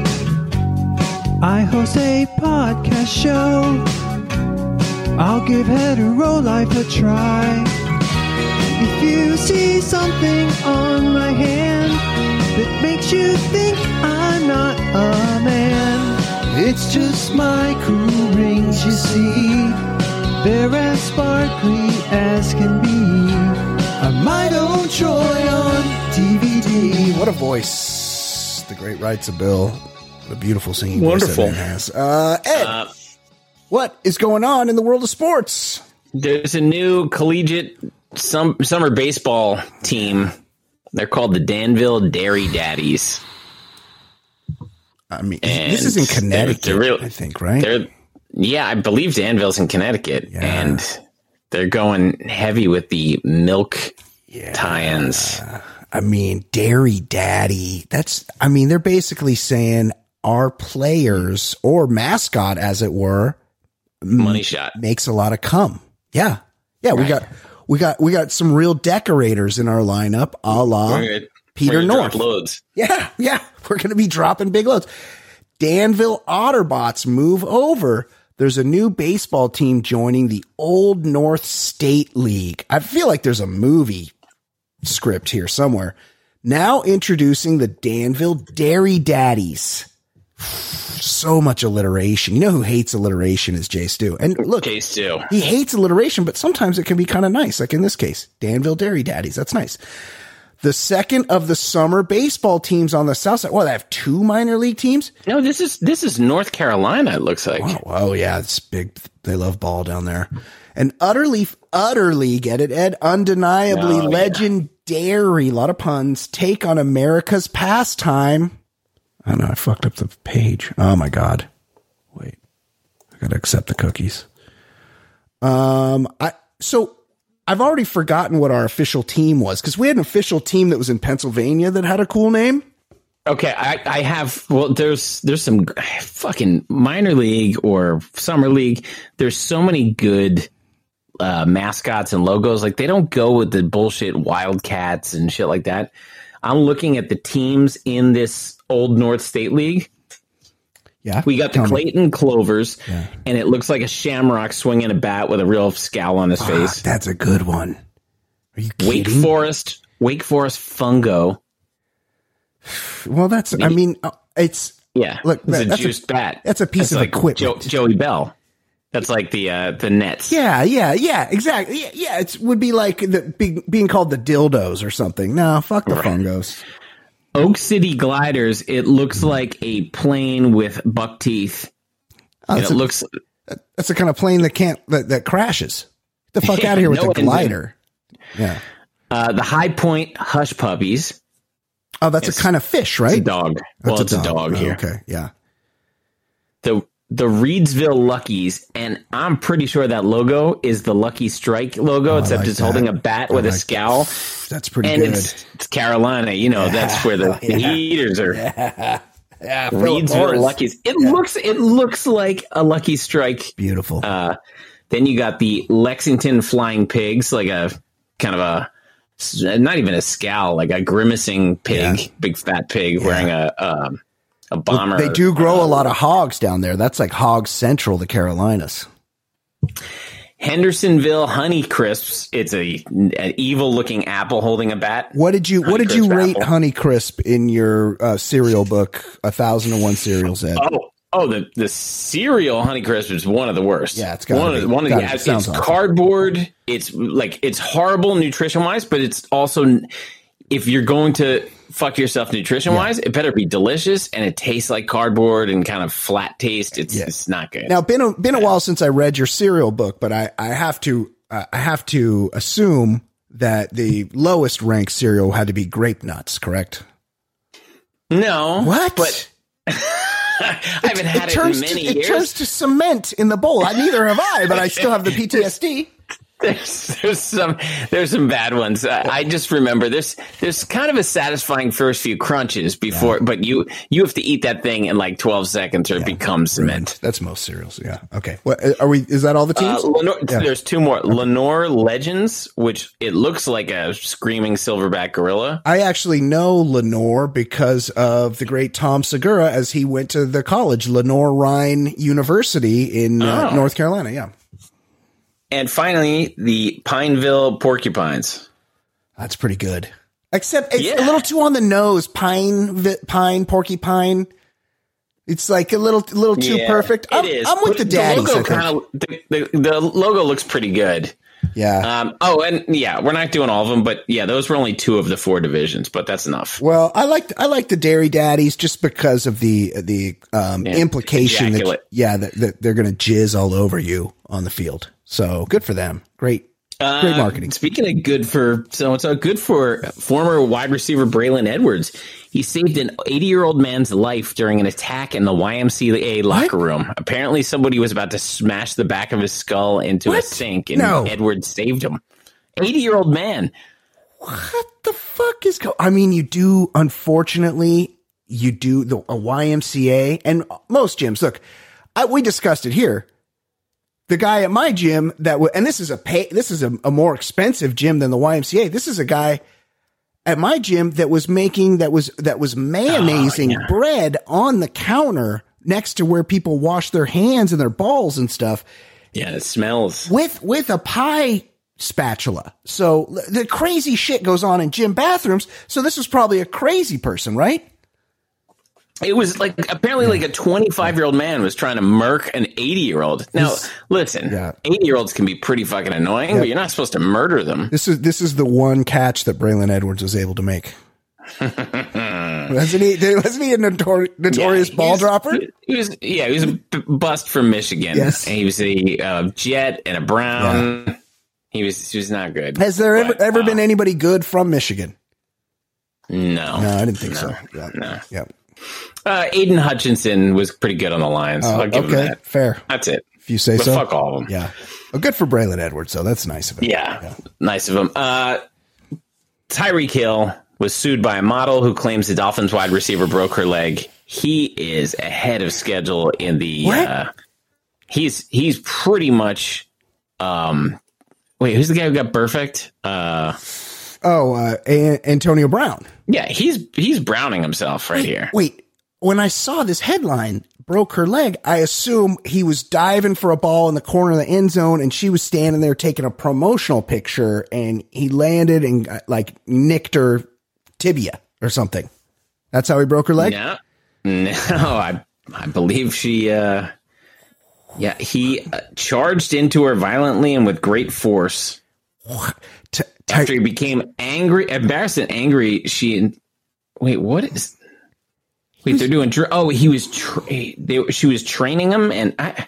I host a podcast show. I'll give hetero life a try. If you see something on my hand that makes you think I'm not a man, it's just my cool rings, you see. They're as sparkly as can be. I might own Troy on D V D. What a voice. The great Rights of Bill. What a beautiful singing Wonderful. voice that man has. Uh, Ed, Uh, what is going on in the world of sports? there's a new collegiate some summer baseball team. They're called the Danville Dairy Daddies. I mean, And this is in they're- Connecticut, they're real- I think, right? They're yeah, I believe Danville's in Connecticut, Yeah. and they're going heavy with the milk Yeah. tie-ins. I mean, Dairy Daddy. That's, I mean, they're basically saying our players or mascot, as it were, Money shot. makes a lot of cum. Yeah. Yeah. We Right. got, we got, we got some real decorators in our lineup, a la We're gonna- Peter we're gonna North. drop loads. Yeah. Yeah. We're going to be dropping big loads. Danville Otterbots move over. There's a new baseball team joining the Old North State League. I feel like there's a movie script here somewhere. Now introducing the Danville Dairy Daddies. So much alliteration. You know who hates alliteration is Jay Stu. And look, Case two. he hates alliteration, but sometimes it can be kind of nice. Like in this case, Danville Dairy Daddies. That's nice. The second of the summer baseball teams on the south side. Well, they have two minor league teams. No, this is this is North Carolina. It looks like. Oh, oh yeah, it's big. They love ball down there. And utterly, utterly, get it, Ed? Undeniably Oh, yeah. legendary, a lot of puns, take on America's pastime. I know, I fucked up the page. Oh my God. Wait. I gotta accept the cookies. Um, I, so I've already forgotten what our official team was, because we had an official team that was in Pennsylvania that had a cool name. Okay, I, I have. Well, there's there's some fucking minor league or summer league. There's so many good uh, mascots and logos. Like they don't go with the bullshit Wildcats and shit like that. I'm looking at the teams in this Old North State League. Yeah. We got the Tell me. Clayton Clovers, Yeah. and it looks like a shamrock swinging a bat with a real scowl on his Ah, face. that's a good one. Are you Wake kidding? Forest, Wake Forest Fungo. Well, that's, I mean, uh, it's, Yeah, Look, it's a that's a- juiced bat. that's a piece That's of like equipment. Jo- Joey Bell. That's like the uh, the Nets. yeah, yeah, yeah, exactly. Yeah, yeah it would be like the, be, being called the dildos or something. No, fuck the fungos. Oak City Gliders. It looks like a plane with buck teeth. Oh, And that's, it a, looks that's the kind of plane that can't, that, that crashes. Get the fuck out of here with No the engine. glider. Yeah. uh, the High Point Hush Puppies. Oh, that's It's- a kind of fish, It's a right? dog. That's Well, it's a dog Oh, here. Okay, yeah. The the Reedsville Luckies, and I'm pretty sure that logo is the Lucky Strike logo, except like it's that. holding a bat I with a like scowl. That's pretty And good. it's, it's Carolina, you know, that's where the, the Heaters are. yeah, Reedsville Morris. Luckies. It looks it looks like a Lucky Strike. Beautiful. Uh, then you got the Lexington Flying Pigs, like a kind of a not even a scowl, like a grimacing pig, Yeah. big fat pig wearing a um, a bomber. They do grow uh, a lot of hogs down there. That's like hog central, the Carolinas. Hendersonville Honey Crisps. It's a an evil looking apple holding a bat. What did you What did you Honeycrisp rate apple. Honeycrisp in your uh, cereal book, A Thousand and One Cereals, Ed? Oh, oh, the the cereal Honeycrisp is one of the worst. Yeah, it's gotta one be. of the, one of Gotta the. be. It's Sounds awful. cardboard. It's like it's horrible nutrition wise, but it's also if you're going to fuck yourself nutrition wise, it better be delicious and it tastes like cardboard and kind of flat taste. It's Yeah. it's not good. Now, been a, been a while since I read your cereal book, but I, I have to uh, I have to assume that the lowest ranked cereal had to be Grape Nuts, correct? no, What? But I haven't had it, turns in many to, it years. turns to cement in the bowl. I, neither have I, but I still have the P T S D. There's, there's some there's some bad ones. I, I just remember there's there's kind of a satisfying first few crunches before, but you you have to eat that thing in like twelve seconds or it becomes cement. That's most cereals. Yeah. Okay. What are we? Is that all the Uh, teams? Lenore, Yeah. There's two more. Lenore Legends, which it looks like a screaming silverback gorilla. I actually know Lenore because of the great Tom Segura, as he went to the college, Lenore Rhine University in uh, Oh. North Carolina. Yeah. And finally, the Pineville Porcupines. That's pretty good. Except it's Yeah. a little too on the nose. Pine, vi- pine, porcupine. It's like a little, little too Yeah, perfect. I'm, it is. I'm with But the daddies. logo I think. kinda, the, the, the logo looks pretty good. Yeah. Um, oh, and yeah, we're not doing all of them, but yeah, those were only two of the four divisions, but that's enough. Well, I like I like the Dairy Daddies just because of the the um, Yeah, implication that ejaculate. yeah that, that they're going to jizz all over you on the field. So good for them. Great, great Uh, marketing. Speaking of good for so and so, good for former wide receiver Braylon Edwards. He saved an eighty-year-old man's life during an attack in the Y M C A locker room. Apparently, somebody was about to smash the back of his skull into a What? sink, and No. Edwards saved him. eighty-year-old man. What the fuck is going? I mean, you do. Unfortunately, you do the a Y M C A and most gyms. Look, I, we discussed it here. The guy at my gym that w- and this is a pay. This is a, a more expensive gym than the Y M C A. This is a guy at my gym that was making that was that was mayonnaising Oh, yeah. bread on the counter next to where people wash their hands and their balls and stuff Yeah, it smells. with with a pie spatula. So l- the crazy shit goes on in gym bathrooms. So this was probably a crazy person, right? It was like apparently like a twenty-five-year-old man was trying to murk an eighty-year-old. Now, This- listen, yeah. eighty-year-olds can be pretty fucking annoying, but you're not supposed to murder them. This is this is the one catch that Braylon Edwards was able to make. wasn't he? Wasn't he a notor- notorious Yeah, ball he's- dropper? He was, yeah, he was a b- bust from Michigan. Yes. And he was a uh, Jet and a Brown. He was, he was not good. Has there ever But, ever uh, been anybody good from Michigan? No, No, I didn't think so. Yeah. no. Yeah. Uh, Aiden Hutchinson was pretty good on the Lions. Uh, I'll give him okay, that. fair. That's it. If you say But so. fuck all of them. Yeah. Well, good for Braylon Edwards, though. That's nice of him. Yeah, nice of him. Uh, Tyreek Hill was sued by a model who claims the Dolphins wide receiver broke her leg. He is ahead of schedule in the. What? Uh, he's he's pretty much. Um, wait, who's the guy who got perfect? Uh, Oh, uh, A- Antonio Brown. yeah, he's he's browning himself right here. Wait, when I saw this headline, broke her leg, I assume he was diving for a ball in the corner of the end zone and she was standing there taking a promotional picture and he landed and uh, like nicked her tibia or something. That's how he broke her leg? No, no, I, I believe she, uh, yeah, he uh, charged into her violently and with great force. T- After he became angry, embarrassed and angry, she, wait, what is, wait, they're doing, oh, he was, tra- they, she was training him and I,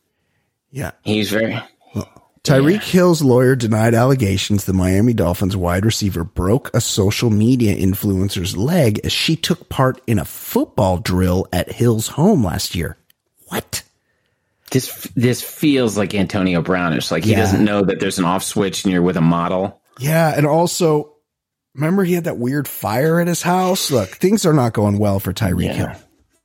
yeah, he's very, Tyreek yeah. Hill's lawyer denied allegations the Miami Dolphins wide receiver broke a social media influencer's leg as she took part in a football drill at Hill's home last year. What? This this feels like Antonio Brownish. Like he Yeah. doesn't know that there's an off switch and you're with a model. Yeah, and also, remember he had that weird fire at his house? Look, things are not going well for Tyreek Yeah. Hill.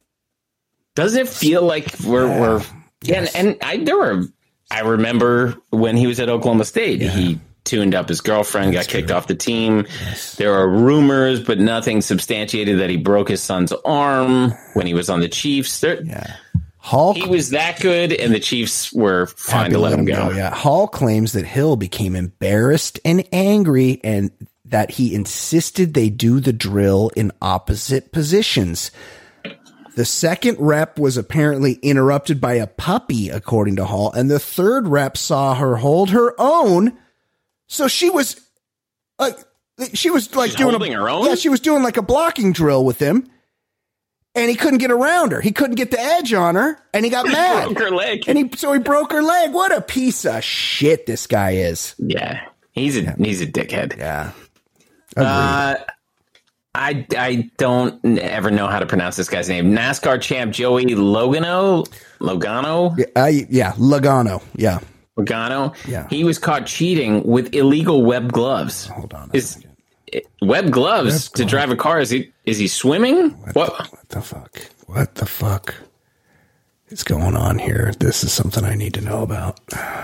Doesn't it feel like we're Yeah. we're Yes. and and I there were I remember when he was at Oklahoma State, Yeah. he tuned up his girlfriend, That's got kicked true. off the team. Yes. There are rumors, but nothing substantiated that he broke his son's arm when he was on the Chiefs. There, Yeah. Hall he was that good, and the Chiefs were fine to let him go. Yeah. Hall claims that Hill became embarrassed and angry and that he insisted they do the drill in opposite positions. The second rep was apparently interrupted by a puppy, according to Hall, and the third rep saw her hold her own. So she was like, she was like She's doing holding a, her own? Yeah, she was doing like a blocking drill with him, and he couldn't get around her. He couldn't get the edge on her, and he got mad. Broke her leg. And he, so he broke her leg. What a piece of shit this guy is. Yeah, he's a he's a dickhead. Yeah. Uh, I I don't ever know how to pronounce this guy's name. NASCAR champ Joey Logano, Logano, Yeah, uh, yeah, Logano. Yeah. Logano. Yeah. He was caught cheating with illegal web gloves. Hold on a Is second. it- web gloves Web to glove. drive a car? Is he is he swimming? What, What? The, what the fuck? What the fuck is going on here? This is something I need to know about.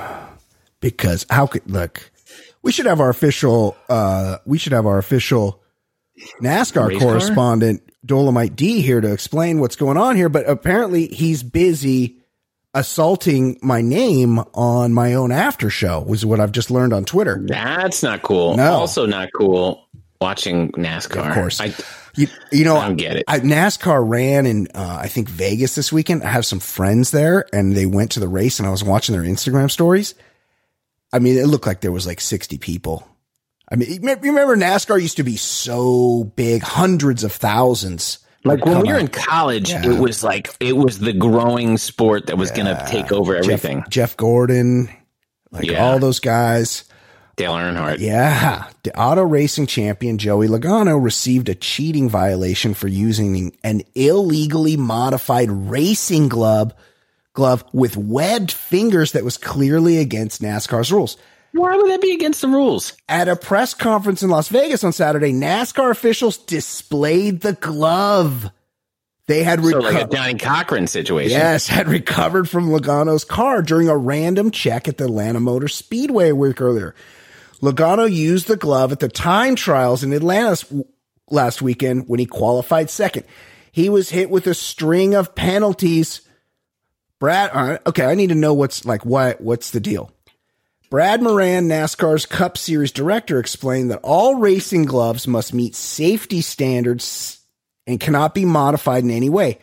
Because how could, look, we should have our official, uh, we should have our official NASCAR Race correspondent, Dolomite D, here to explain what's going on here. But apparently he's busy assaulting my name on my own after show, was what I've just learned on Twitter. That's not cool. No. Also not cool watching NASCAR. Of course. I, You, you know, I don't get it. I, NASCAR ran in, uh, I think Vegas this weekend. I have some friends there and they went to the race and I was watching their Instagram stories. I mean, it looked like there was like sixty people. I mean, you remember NASCAR used to be so big, hundreds of thousands. Like when Come we were on. in college, Yeah. it was like it was the growing sport that was going to take over everything. Jeff, Jeff Gordon, like Yeah. all those guys. Dale Earnhardt. Yeah. The auto racing champion Joey Logano received a cheating violation for using an illegally modified racing glove glove with webbed fingers that was clearly against NASCAR's rules. Why would that be against the rules? At a press conference in Las Vegas on Saturday, NASCAR officials displayed the glove. They had So like a recovered. Johnny Cochran situation. Yes, had recovered from Logano's car during a random check at the Atlanta Motor Speedway a week earlier. Logano used the glove at the time trials in Atlanta s- last weekend when he qualified second. He was hit with a string of penalties. Brad, all right, okay, I need to know what's like what what's the deal. Brad Moran, NASCAR's Cup Series director, explained that all racing gloves must meet safety standards and cannot be modified in any way.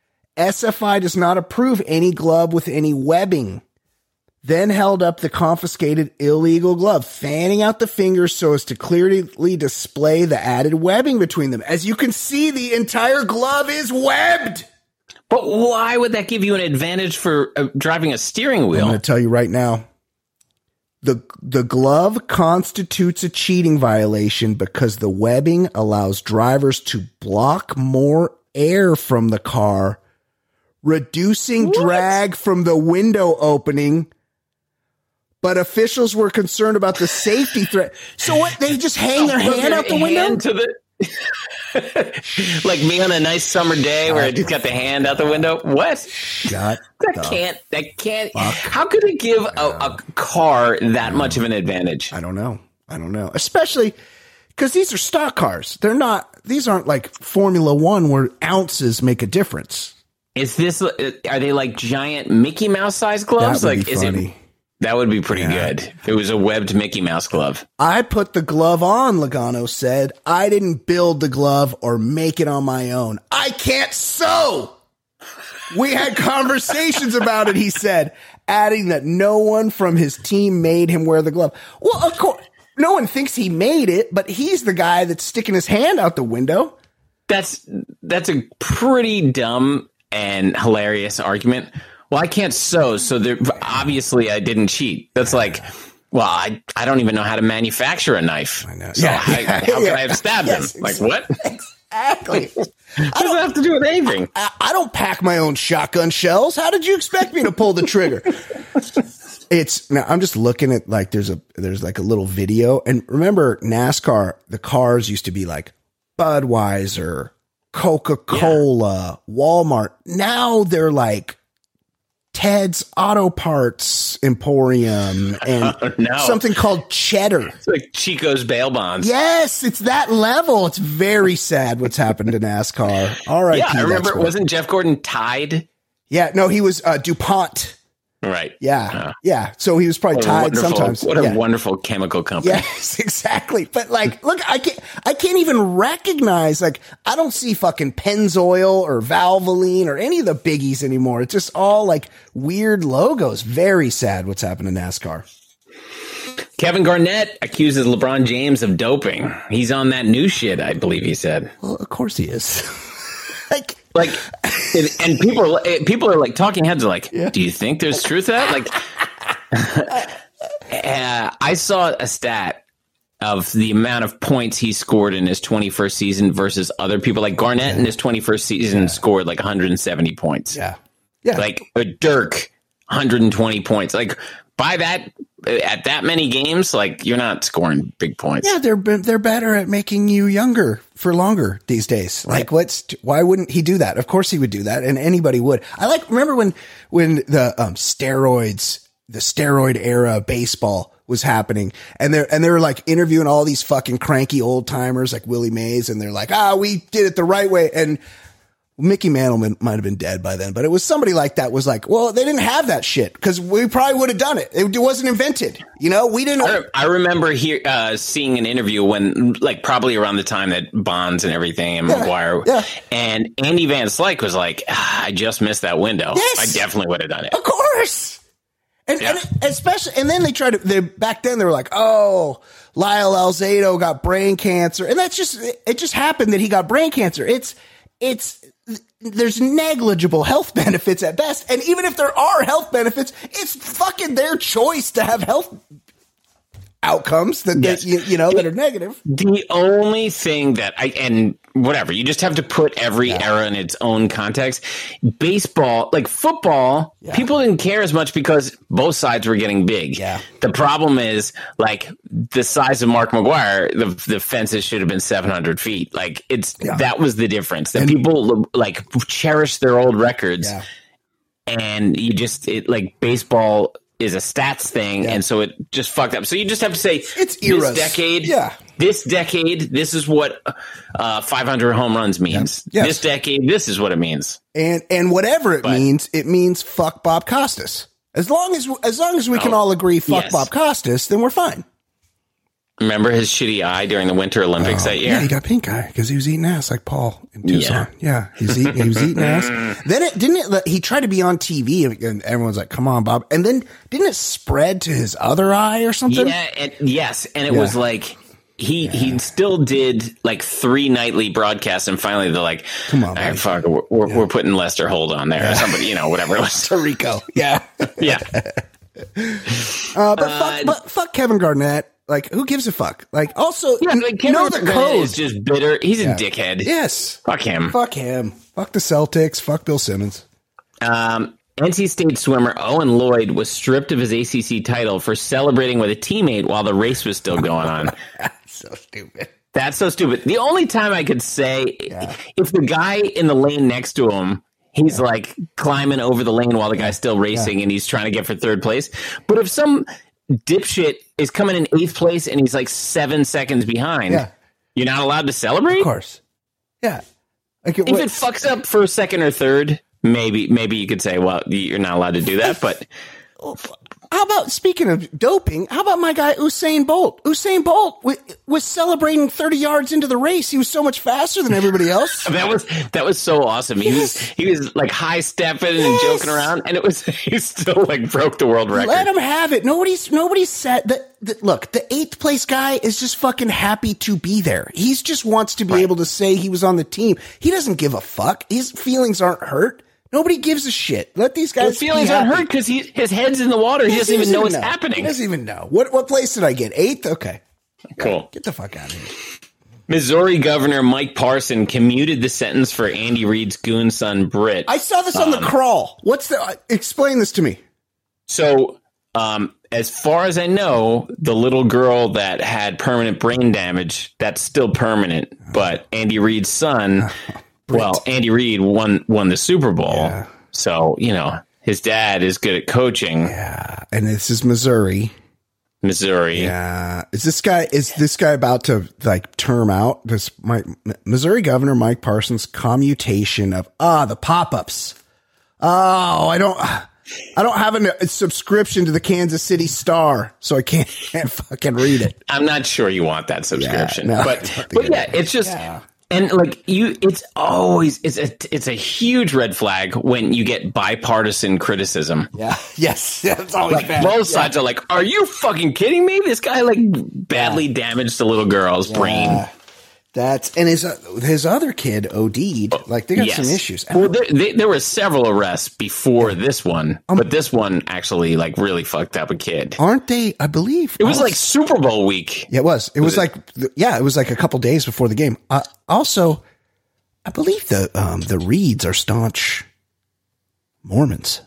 S F I does not approve any glove with any webbing. Then held up the confiscated illegal glove, fanning out the fingers so as to clearly display the added webbing between them. As you can see, the entire glove is webbed. But why would that give you an advantage for uh, driving a steering I'm wheel? going to tell you right now. The, the glove constitutes a cheating violation because the webbing allows drivers to block more air from the car, reducing What? drag from the window opening. But officials were concerned about the safety threat. So what? They just hang their Put hand your out the window? hand to the like me on a nice summer day where I just got the hand out the window. What? Shut That the can't. That can't. How could it give a, a car that much of an advantage? I don't know. I don't know. Especially because these are stock cars. They're not. These aren't like Formula One where ounces make a difference. Is this? Are they like giant Mickey Mouse sized gloves? That would like, be is funny. it? That would be pretty Yeah. good. If it was a webbed Mickey Mouse glove. I put the glove on, Logano said. I didn't build the glove or make it on my own. I can't sew. We had conversations about it, he said, adding that no one from his team made him wear the glove. Well, of course, no one thinks he made it, but he's the guy that's sticking his hand out the window. That's that's a pretty dumb and hilarious argument. Well, I can't sew, so there, obviously I didn't cheat. That's like, well, I, I don't even know how to manufacture a knife. I know. So Yeah. I, how can Yeah. I have stabbed Yes, him? Like, what? Exactly. What does that have to do with anything? I, I don't pack my own shotgun shells. How did you expect me to pull the trigger? It's now I'm just looking at like there's a there's like a little video, and remember NASCAR, the cars used to be like Budweiser, Coca-Cola, Walmart. Now they're like Ted's Auto Parts Emporium and Oh, no. something called Cheddar. It's like Chico's bail bonds. Yes, it's that level. It's very sad what's happened to NASCAR. All right. Yeah, I remember. Wasn't Jeff Gordon tied? Yeah, no, he was uh, DuPont. Right. Yeah, Uh, yeah. So he was probably what a tied wonderful- sometimes. What a yeah. wonderful chemical company. Yes, exactly. But like, look, I can't, I can't even recognize, like, I don't see fucking Pennzoil or Valvoline or any of the biggies anymore. It's just all like weird logos. Very sad what's happened to NASCAR. Kevin Garnett accuses LeBron James of doping. He's on that new shit, I believe he said. Well, of course he is. like, Like, and and people, are- people are like talking heads are like, do you think there's truth to that? Like, uh, I saw a stat of the amount of points he scored in his twenty-first season versus other people. Like Garnett Yeah. in his twenty-first season Yeah. scored like one hundred seventy points. yeah, yeah. Like a Dirk, one hundred twenty points. Like by that, at that many games, like you're not scoring big points. Yeah, they're they're better at making you younger for longer these days. Like, what's why wouldn't he do that? Of course, he would do that, and anybody would. I like remember when when the um, steroids, the steroid era of baseball was happening, and they're and they were like interviewing all these fucking cranky old timers like Willie Mays, and they're like, ah, we did it the right way, and Mickey Mantle might have been dead by then, but it was somebody like that was like, well, they didn't have that shit because we probably would have done it. It wasn't invented. You know, we didn't. I, I remember here uh, seeing an interview when, like, probably around the time that Bonds and everything and Yeah, McGuire, yeah. and Andy Van Slyke was like, ah, I just missed that window. Yes. I definitely would have done it. Of course. And, Yeah. and especially, and then they tried to, they, back then they were like, oh, Lyle Alzado got brain cancer. And that's just, it just happened that he got brain cancer. It's, it's, there's negligible health benefits at best. And even if there are health benefits, it's fucking their choice to have health outcomes that, Yes. that you, you know, that are negative. The only thing that I, and whatever, you just have to put every era in its own context. Baseball, like football, Yeah. people didn't care as much because both sides were getting big. Yeah. The problem is, like, the size of Mark McGuire, the, the fences should have been seven hundred feet. Like, it's, Yeah. that was the difference. That And- people, like, cherish their old records. Yeah. And you just, it, like, baseball is a stats thing, Yeah. and so it just fucked up. So you just have to say, It's eras. this decade, Yeah. this decade, this is what uh, five hundred home runs means. Yeah. Yes. This decade, this is what it means. And, and whatever it But- means, it means fuck Bob Costas. As long as, as long as we can Oh, all agree fuck yes. Bob Costas, then we're fine. Remember his shitty eye during the Winter Olympics that year? Yeah, he got pink eye because he was eating ass like Paul in Tucson. Yeah, he was eating, he was eating ass. Then it didn't it, he tried to be on T V and everyone's like, "Come on, Bob!" And then didn't it spread to his other eye or something? Yeah, and, yes, and it Yeah. was like he he still did like three nightly broadcasts, and finally they're like, Come on, "All right, buddy." fuck, we're, we're, we're putting Lester Holt on there, or somebody, you know, whatever it was." Puerto Rico. Yeah, Yeah, uh, but fuck, but fuck Kevin Garnett. Like, who gives a fuck? Like, also, yeah. n- Like, know Kevin the Garnett code. is just bitter. He's a Yeah. dickhead. Yes, Fuck him. fuck him. Fuck the Celtics. Fuck Bill Simmons. Um, N C State swimmer Owen Lloyd was stripped of his A C C title for celebrating with a teammate while the race was still going on. So stupid. That's so stupid. The only time I could say, if the guy in the lane next to him, he's like climbing over the lane while the guy's still racing and he's trying to get for third place. But if some dipshit is coming in eighth place and he's like seven seconds behind, Yeah. You're not allowed to celebrate? Of course. Yeah. Like it, If it fucks up for second or third, maybe maybe you could say, well, you're not allowed to do that. But how about, speaking of doping, how about my guy Usain Bolt? Usain Bolt w- was celebrating thirty yards into the race. He was so much faster than everybody else. that was that was so awesome. He Yes. was he was like high stepping and Yes. joking around, and it was he still like broke the world record. Let him have it. Nobody's nobody's said that. The, look, the eighth place guy is just fucking happy to be there. He's just wants to be Right. able to say he was on the team. He doesn't give a fuck. His feelings aren't hurt. Nobody gives a shit. Let these guys. His feelings be aren't happy. hurt because his head's in the water. He doesn't even know what's He happening. doesn't even know. What what place did I get? Eighth? Okay. Cool. Get the fuck out of here. Missouri Governor Mike Parson commuted the sentence for Andy Reid's goon son Britt. I saw this on the Um, crawl. What's the? Uh, explain this to me. So, um, as far as I know, the little girl that had permanent brain damage, that's still permanent. But Andy Reid's son, well, Andy Reid won won the Super Bowl. Yeah. So, you know, his dad is good at coaching. Yeah, and this is Missouri. Missouri. Yeah, is this guy is this guy about to like term out? This my Missouri Governor Mike Parsons' commutation of ah the pop-ups. Oh, I don't. I don't have a, a subscription to the Kansas City Star, so I can't, can't fucking read it. I'm not sure you want that subscription, Yeah, no, I but don't think but I yeah, do. it's just Yeah. and like you, it's always it's a it's a huge red flag when you get bipartisan criticism. Yeah. Yes. That's always Like bad. both Yeah. sides are like, "Are you fucking kidding me? This guy like badly damaged the little girl's brain." Yeah. That's and his uh, his other kid OD'd. Like they got Yes. some issues. Well, there, they, there were several arrests before this one, but this one actually like really fucked up a kid. Aren't they? I believe It was like Super Bowl week. yeah, it was. It was, it? like yeah, it was like a couple days before the game. Uh, also, I believe the um, the Reeds are staunch Mormons.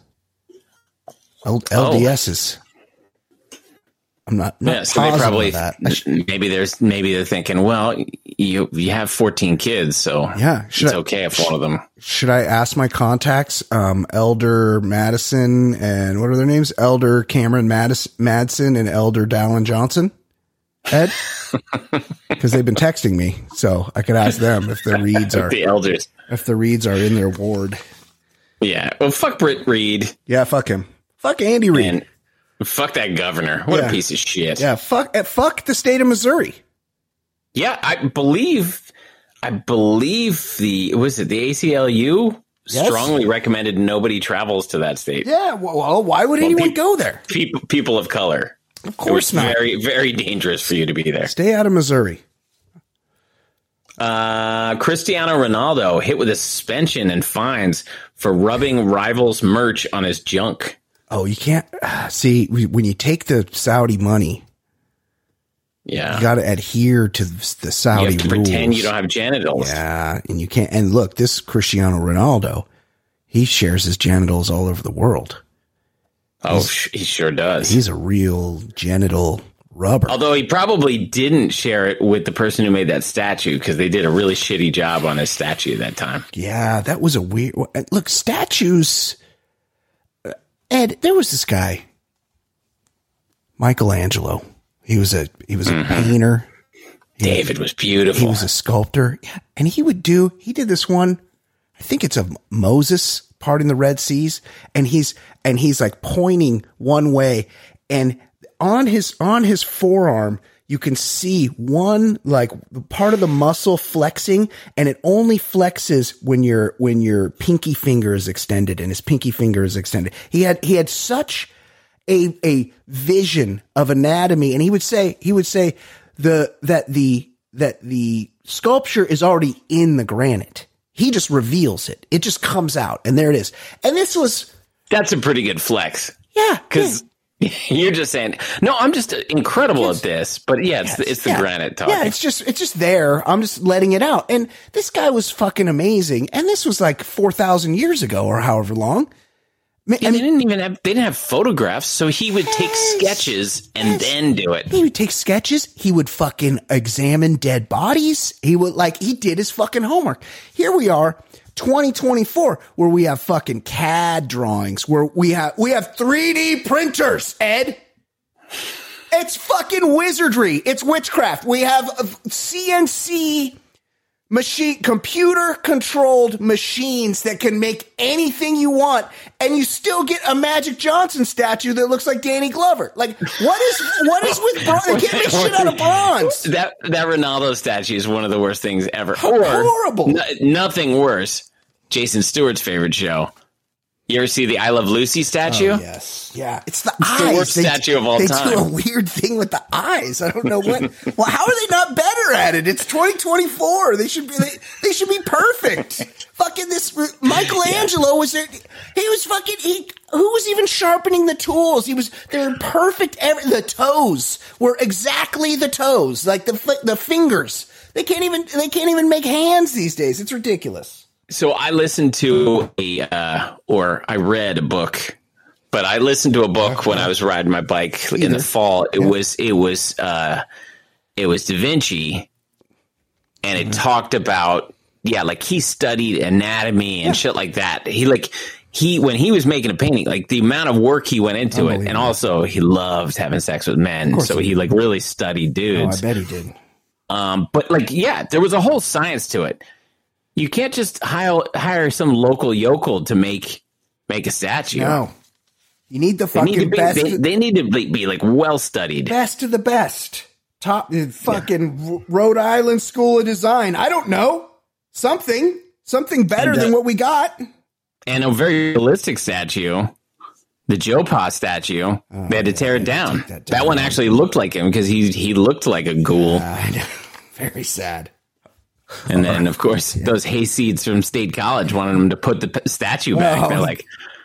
L- LDSs. I'm not, not Yeah, so they positive probably of that. I sh- maybe there's maybe they're thinking, well, you you have fourteen kids, so Yeah, should it's I- okay if one of them. should I ask my contacts, um, Elder Madison and what are their names? Elder Cameron Madis- Madsen and Elder Dallin Johnson? Ed? Because they've been texting me, so I could ask them if the Reeds are The elders. if the Reeds are in their ward. Yeah. Well, fuck Britt Reed Yeah, fuck him. Fuck Andy Reid. and fuck that governor. What Yeah. a piece of shit. Yeah, fuck uh, fuck the state of Missouri. Yeah, I believe, I believe the was it the A C L U Yes. strongly recommended nobody travels to that state. Yeah, well, why would anyone peop- go there? People, people of color. Of It course was not. very, very dangerous for you to be there. Stay out of Missouri. Uh, Cristiano Ronaldo hit with a suspension and fines for rubbing rivals' merch on his junk. Oh, you can't uh, see when you take the Saudi money. Yeah, You got to adhere to the Saudi you have to rules. pretend you don't have genitals. Yeah, and you can't. And look, this Cristiano Ronaldo, he shares his genitals all over the world. Oh, sh- he sure does. He's a real genital rubber. Although he probably didn't share it with the person who made that statue because they did a really shitty job on his statue that time. Yeah, that was a weird. Look, statues. uh, Ed, there was this guy, Michelangelo. He was a he was a Mm-hmm. painter. David was beautiful. He was a sculptor. Yeah, and he would do. He did this one. I think it's of Moses parting the Red Seas, and he's and he's like pointing one way, and on his on his forearm you can see one like part of the muscle flexing, and it only flexes when your when your pinky finger is extended, and his pinky finger is extended. He had he had such a a vision of anatomy, and he would say he would say the that the that the sculpture is already in the granite. He just reveals it. It just comes out, and there it is. And this was, That's a pretty good flex yeah, because you're just saying, no, I'm just incredible at this. But yeah, it's, the, it's the yeah, granite talking. Yeah, it's just it's just there. I'm just letting it out. And this guy was fucking amazing. And this was like four thousand years ago or however long. Ma- Yeah, and they didn't even have they didn't have photographs, so he would take Yes. sketches and Yes. then do it. he would take sketches. He would fucking examine dead bodies. He would like he did his fucking homework. Here we are, twenty twenty-four, where we have fucking C A D drawings, where we have we have three D printers. Ed, It's fucking wizardry. It's witchcraft. We have C N C machine, computer controlled machines that can make anything you want, and you still get a Magic Johnson statue that looks like Danny Glover. Like, what is what is with bronze? They can't make shit out of bronze. That that Ronaldo statue is one of the worst things ever. Or, horrible. N- nothing worse. Jason Stewart's favorite show. You ever see the I Love Lucy statue? Oh, yes. Yeah. It's the it's eyes. the worst they, statue of all they time. They do a weird thing with the eyes. I don't know what. Well, how are they not better at it? It's twenty twenty-four. They should be. They, they should be perfect. Fucking this Michelangelo was there. He was fucking. He who was even sharpening the tools? He was. They're perfect. Every, the toes were exactly the toes, like the the fingers. They can't even. They can't even make hands these days. It's ridiculous. So I listened to a, uh, or I read a book, but I listened to a book when I was riding my bike in the fall. It yeah. was, it was, uh, it was Da Vinci, and it mm-hmm. talked about, yeah, like he studied anatomy and yeah. shit like that. He like, he, when he was making a painting, like the amount of work he went into it, and also he loved having sex with men. So he like really studied dudes. Oh, I bet he did. Um, but like, yeah, there was a whole science to it. You can't just hire hire some local yokel to make make a statue. No, you need the fucking they need be, best. They, they need to be, be like well studied, best of the best. Top fucking yeah. Rhode Island School of Design. I don't know something something better and, uh, than what we got. And a very realistic statue, the Joe Pa statue. Oh, they had to tear yeah, it down. That, that one actually looked like him because he he looked like a ghoul. Uh, very sad. And then, of course, yeah. those hayseeds from State College wanted him to put the statue back. Well, they're like,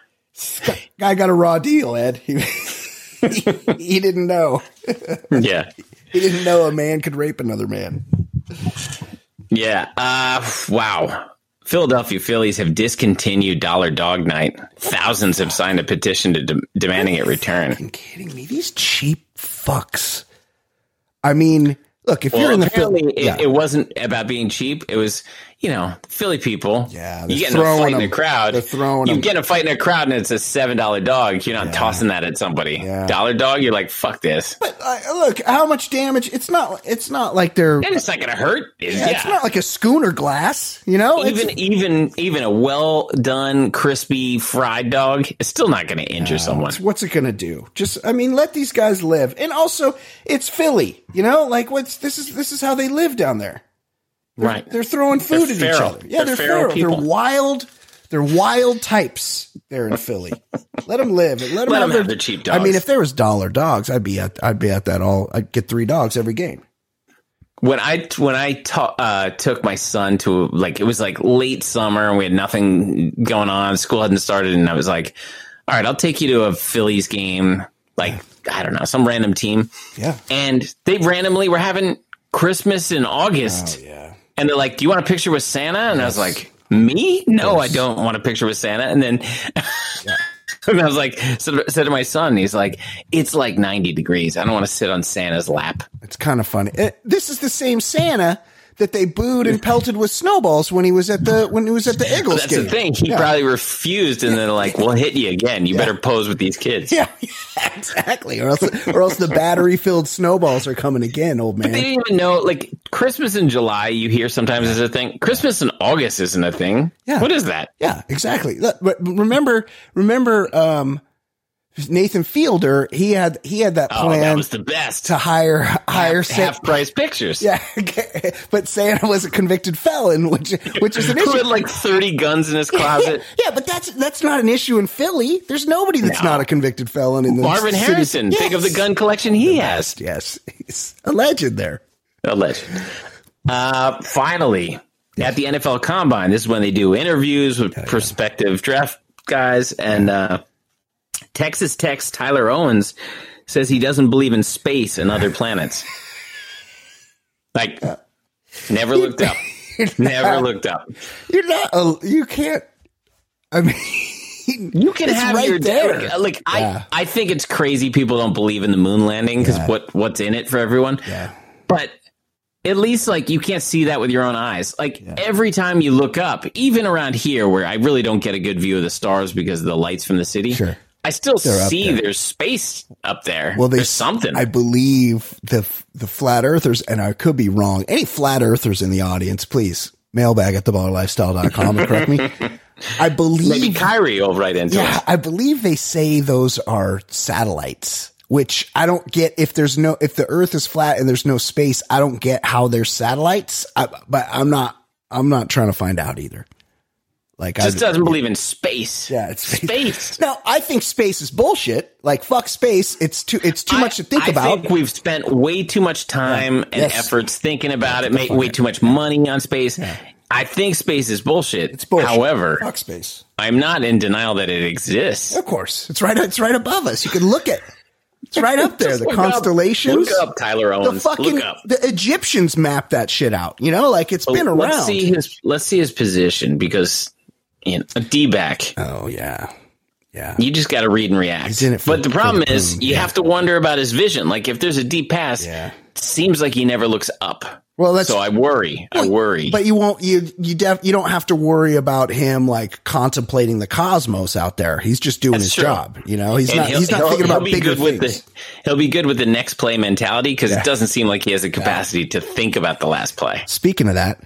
guy got a raw deal, Ed. He, he, he didn't know. Yeah. He didn't know a man could rape another man. Yeah. Uh, wow. Philadelphia Phillies have discontinued Dollar Dog Night. Thousands have signed a petition to de- demanding it return. Are you kidding me? These cheap fucks. I mean... Look, if well, you're in the Philly, Philly, it, yeah. it wasn't about being cheap. It was, you know, Philly people. Yeah, you get in a fight them. in a crowd. They're throwing you them. get in a fight in a crowd, and it's a seven dollar dog. You're not yeah. tossing that at somebody. Yeah. Dollar dog, you're like, fuck this. But uh, look, how much damage? It's not. It's not like they're. And it's not going to hurt. It's, yeah, yeah, it's not like a schooner glass. You know, even it's, even even a well done, crispy fried dog is still not going to injure no, someone. What's it going to do? Just, I mean, let these guys live. And also, it's Philly. You know, like what's this is this is how they live down there. They're, right. They're throwing food they're at feral. each other. Yeah, they're, they're feral. feral. They're wild. They're wild types there in Philly. Let them live. Let them, Let have, them their, have their cheap dogs. I mean, if there was dollar dogs, I'd be at I'd be at that all. I'd get three dogs every game. When I when I ta- uh, took my son to like it was like late summer and we had nothing going on, school hadn't started, and I was like, all right, I'll take you to a Phillies game, like I don't know, some random team. Yeah, and they randomly were having Christmas in August. Oh, yeah. And they're like, do you want a picture with Santa? And yes. I was like, me? No, I don't want a picture with Santa. And then yeah. and I was like, so, said to my son, he's like, it's like ninety degrees. I don't want to sit on Santa's lap. It's kind of funny. It, this is the same Santa that they booed and pelted with snowballs when he was at the when he was at the Eagles well, that's game. The thing. He yeah. probably refused, and then like, we'll hit you again. You yeah. better pose with these kids. Yeah, yeah exactly. Or else, or else the battery filled snowballs are coming again, old man. But they didn't even know. Like Christmas in July, you hear sometimes is a thing. Christmas in August isn't a thing. Yeah, what is that? Yeah, exactly. But remember, remember. um Nathan Fielder, he had he had that plan. Oh, that was the best to hire hire half, half price pictures. Yeah, but Santa was a convicted felon, which which is an issue. Who had like thirty guns in his closet. Yeah, yeah, but that's that's not an issue in Philly. There's nobody that's no. not a convicted felon in the Marvin city. Harrison. Yes. Think of the gun collection he has. Yes, he's a legend there. A legend. Uh, finally, at the N F L Combine, this is when they do interviews with yeah, prospective yeah. draft guys and. uh Texas Tech's Tyler Owens says he doesn't believe in space and other planets. Like, never looked up. Never looked up. You're not. A, you can't. I mean, you can have right your there. Like, yeah. I, I think it's crazy people don't believe in the moon landing because yeah. what what's in it for everyone. Yeah. But at least, like, you can't see that with your own eyes. Like, yeah. every time you look up, even around here where I really don't get a good view of the stars because of the lights from the city. Sure. I still They're up see there. there's space up there. Well, they, there's something. I believe the the flat earthers, and I could be wrong. Any flat earthers in the audience, please mailbag at the baller lifestyle dot com and correct me. I believe Maybe Kyrie will write into Yeah, it. I believe they say those are satellites, which I don't get. If there's no, if the Earth is flat and there's no space, I don't get how they're satellites. I, but I'm not, I'm not trying to find out either. Like, Just I doesn't believe in space. Yeah, it's space. space. Now, I think space is bullshit. Like, fuck space. It's too, it's too much to think I about. I think we've spent way too much time Yeah. and Yes. efforts thinking about it, make way too much money on space. I think space is bullshit. It's bullshit. However, fuck space. I'm not in denial that it exists. Of course, it's right. It's right above us. You can look at. It's right up there. The Look up. constellations. Look up Tyler The Owens. fucking Look up. the Egyptians mapped that shit out. You know, like it's been around. Let's see his. Let's see his position because you know, a D-back. Oh yeah, yeah. You just got to read and react. He's in it for- but the for problem the is, boom, you yeah. have to wonder about his vision. Like if there's a deep pass, Yeah. it seems like he never looks up. Well, that's so I worry. I worry. But you won't. You you def, you don't have to worry about him like contemplating the cosmos out there. He's just doing That's his true. job. You know, he's And not. he'll- He's not he'll- thinking he'll about be bigger good with things. the, he'll be good with the next play mentality because Yeah. it doesn't seem like he has the capacity to think about the last play. Speaking of that,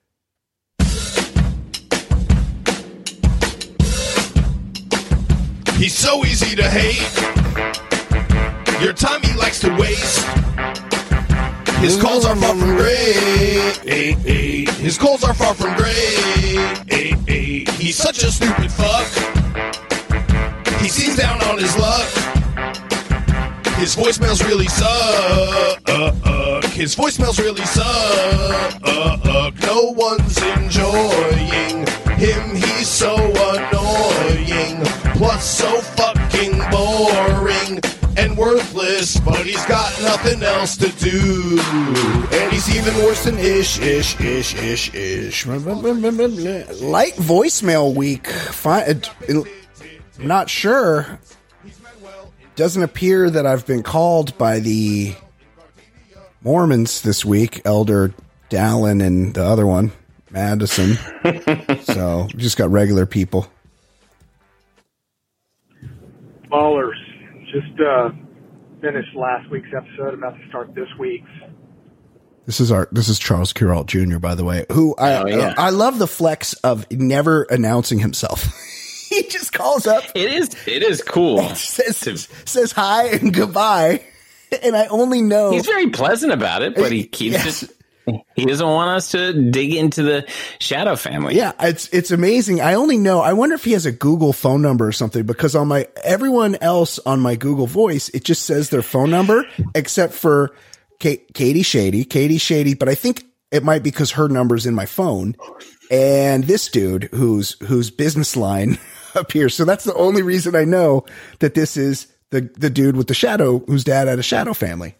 He's so easy to hate. Your time he likes to waste. His calls are far from great. His calls are far from great. He's such a stupid fuck. He seems down on his luck. His voicemails really suck. His voicemails really suck. No one's enjoying him. He's so annoying. Plus so fucking boring and worthless, but he's got nothing else to do. And he's even worse than ish, ish, ish, ish, ish. light voicemail week. Fine. I'm not sure. Doesn't appear that I've been called by the Mormons this week, Elder Dallin and the other one, Madison. So we just got regular people. Ballers, just uh, finished last week's episode, about to start this week's. This is our. This is Charles Kuralt Junior, by the way. Who I Oh, yeah. I love the flex of never announcing himself. He just calls up, It is. It is cool. says says hi and goodbye, and I only know He's very pleasant about it, but he keeps Yes. it. He doesn't want us to dig into the Shadow family. Yeah, it's it's amazing. I only know. I wonder if he has a Google phone number or something, because on my everyone else on my Google Voice, it just says their phone number, except for Kate, Katie Shady, Katie Shady. But I think it might be because her number's in my phone, and this dude whose whose business line appears. So that's the only reason I know that this is the the dude with the shadow, whose dad had a shadow family.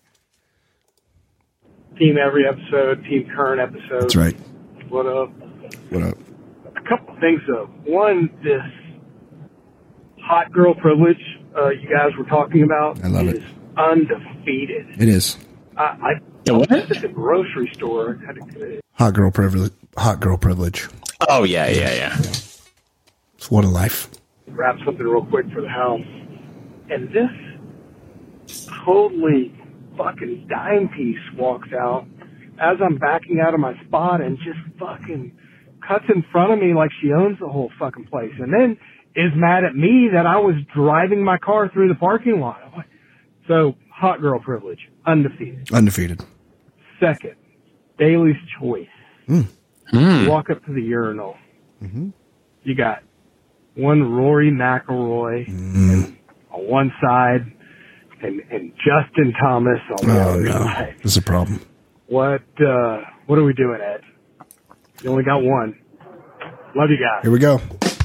Team every episode, team current episode. That's right. What up? What up? A couple things though. One, this hot girl privilege uh, you guys were talking about I love it. is undefeated. It is I, I The what? was at the grocery store. Had a, hot girl privilege. Hot girl privilege. Oh yeah, yeah, yeah. It's what a life. grab something real quick for the house, and this totally fucking dime piece walks out as I'm backing out of my spot and just fucking cuts in front of me like she owns the whole fucking place, and then is mad at me that I was driving my car through the parking lot. I'm like, so, hot girl privilege, undefeated. Undefeated. Second, Daly's choice. Mm. Mm. Walk up to the urinal. Mm-hmm. You got one Rory McIlroy Mm. on one side and, and Justin Thomas on the Oh other no, side. this is a problem. What uh, what are we doing, Ed? You only got one. Love you guys. Here we go.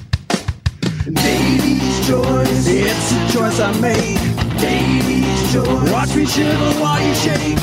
Davy's choice, it's a choice I made. Davy's choice, watch me shiver while you shake.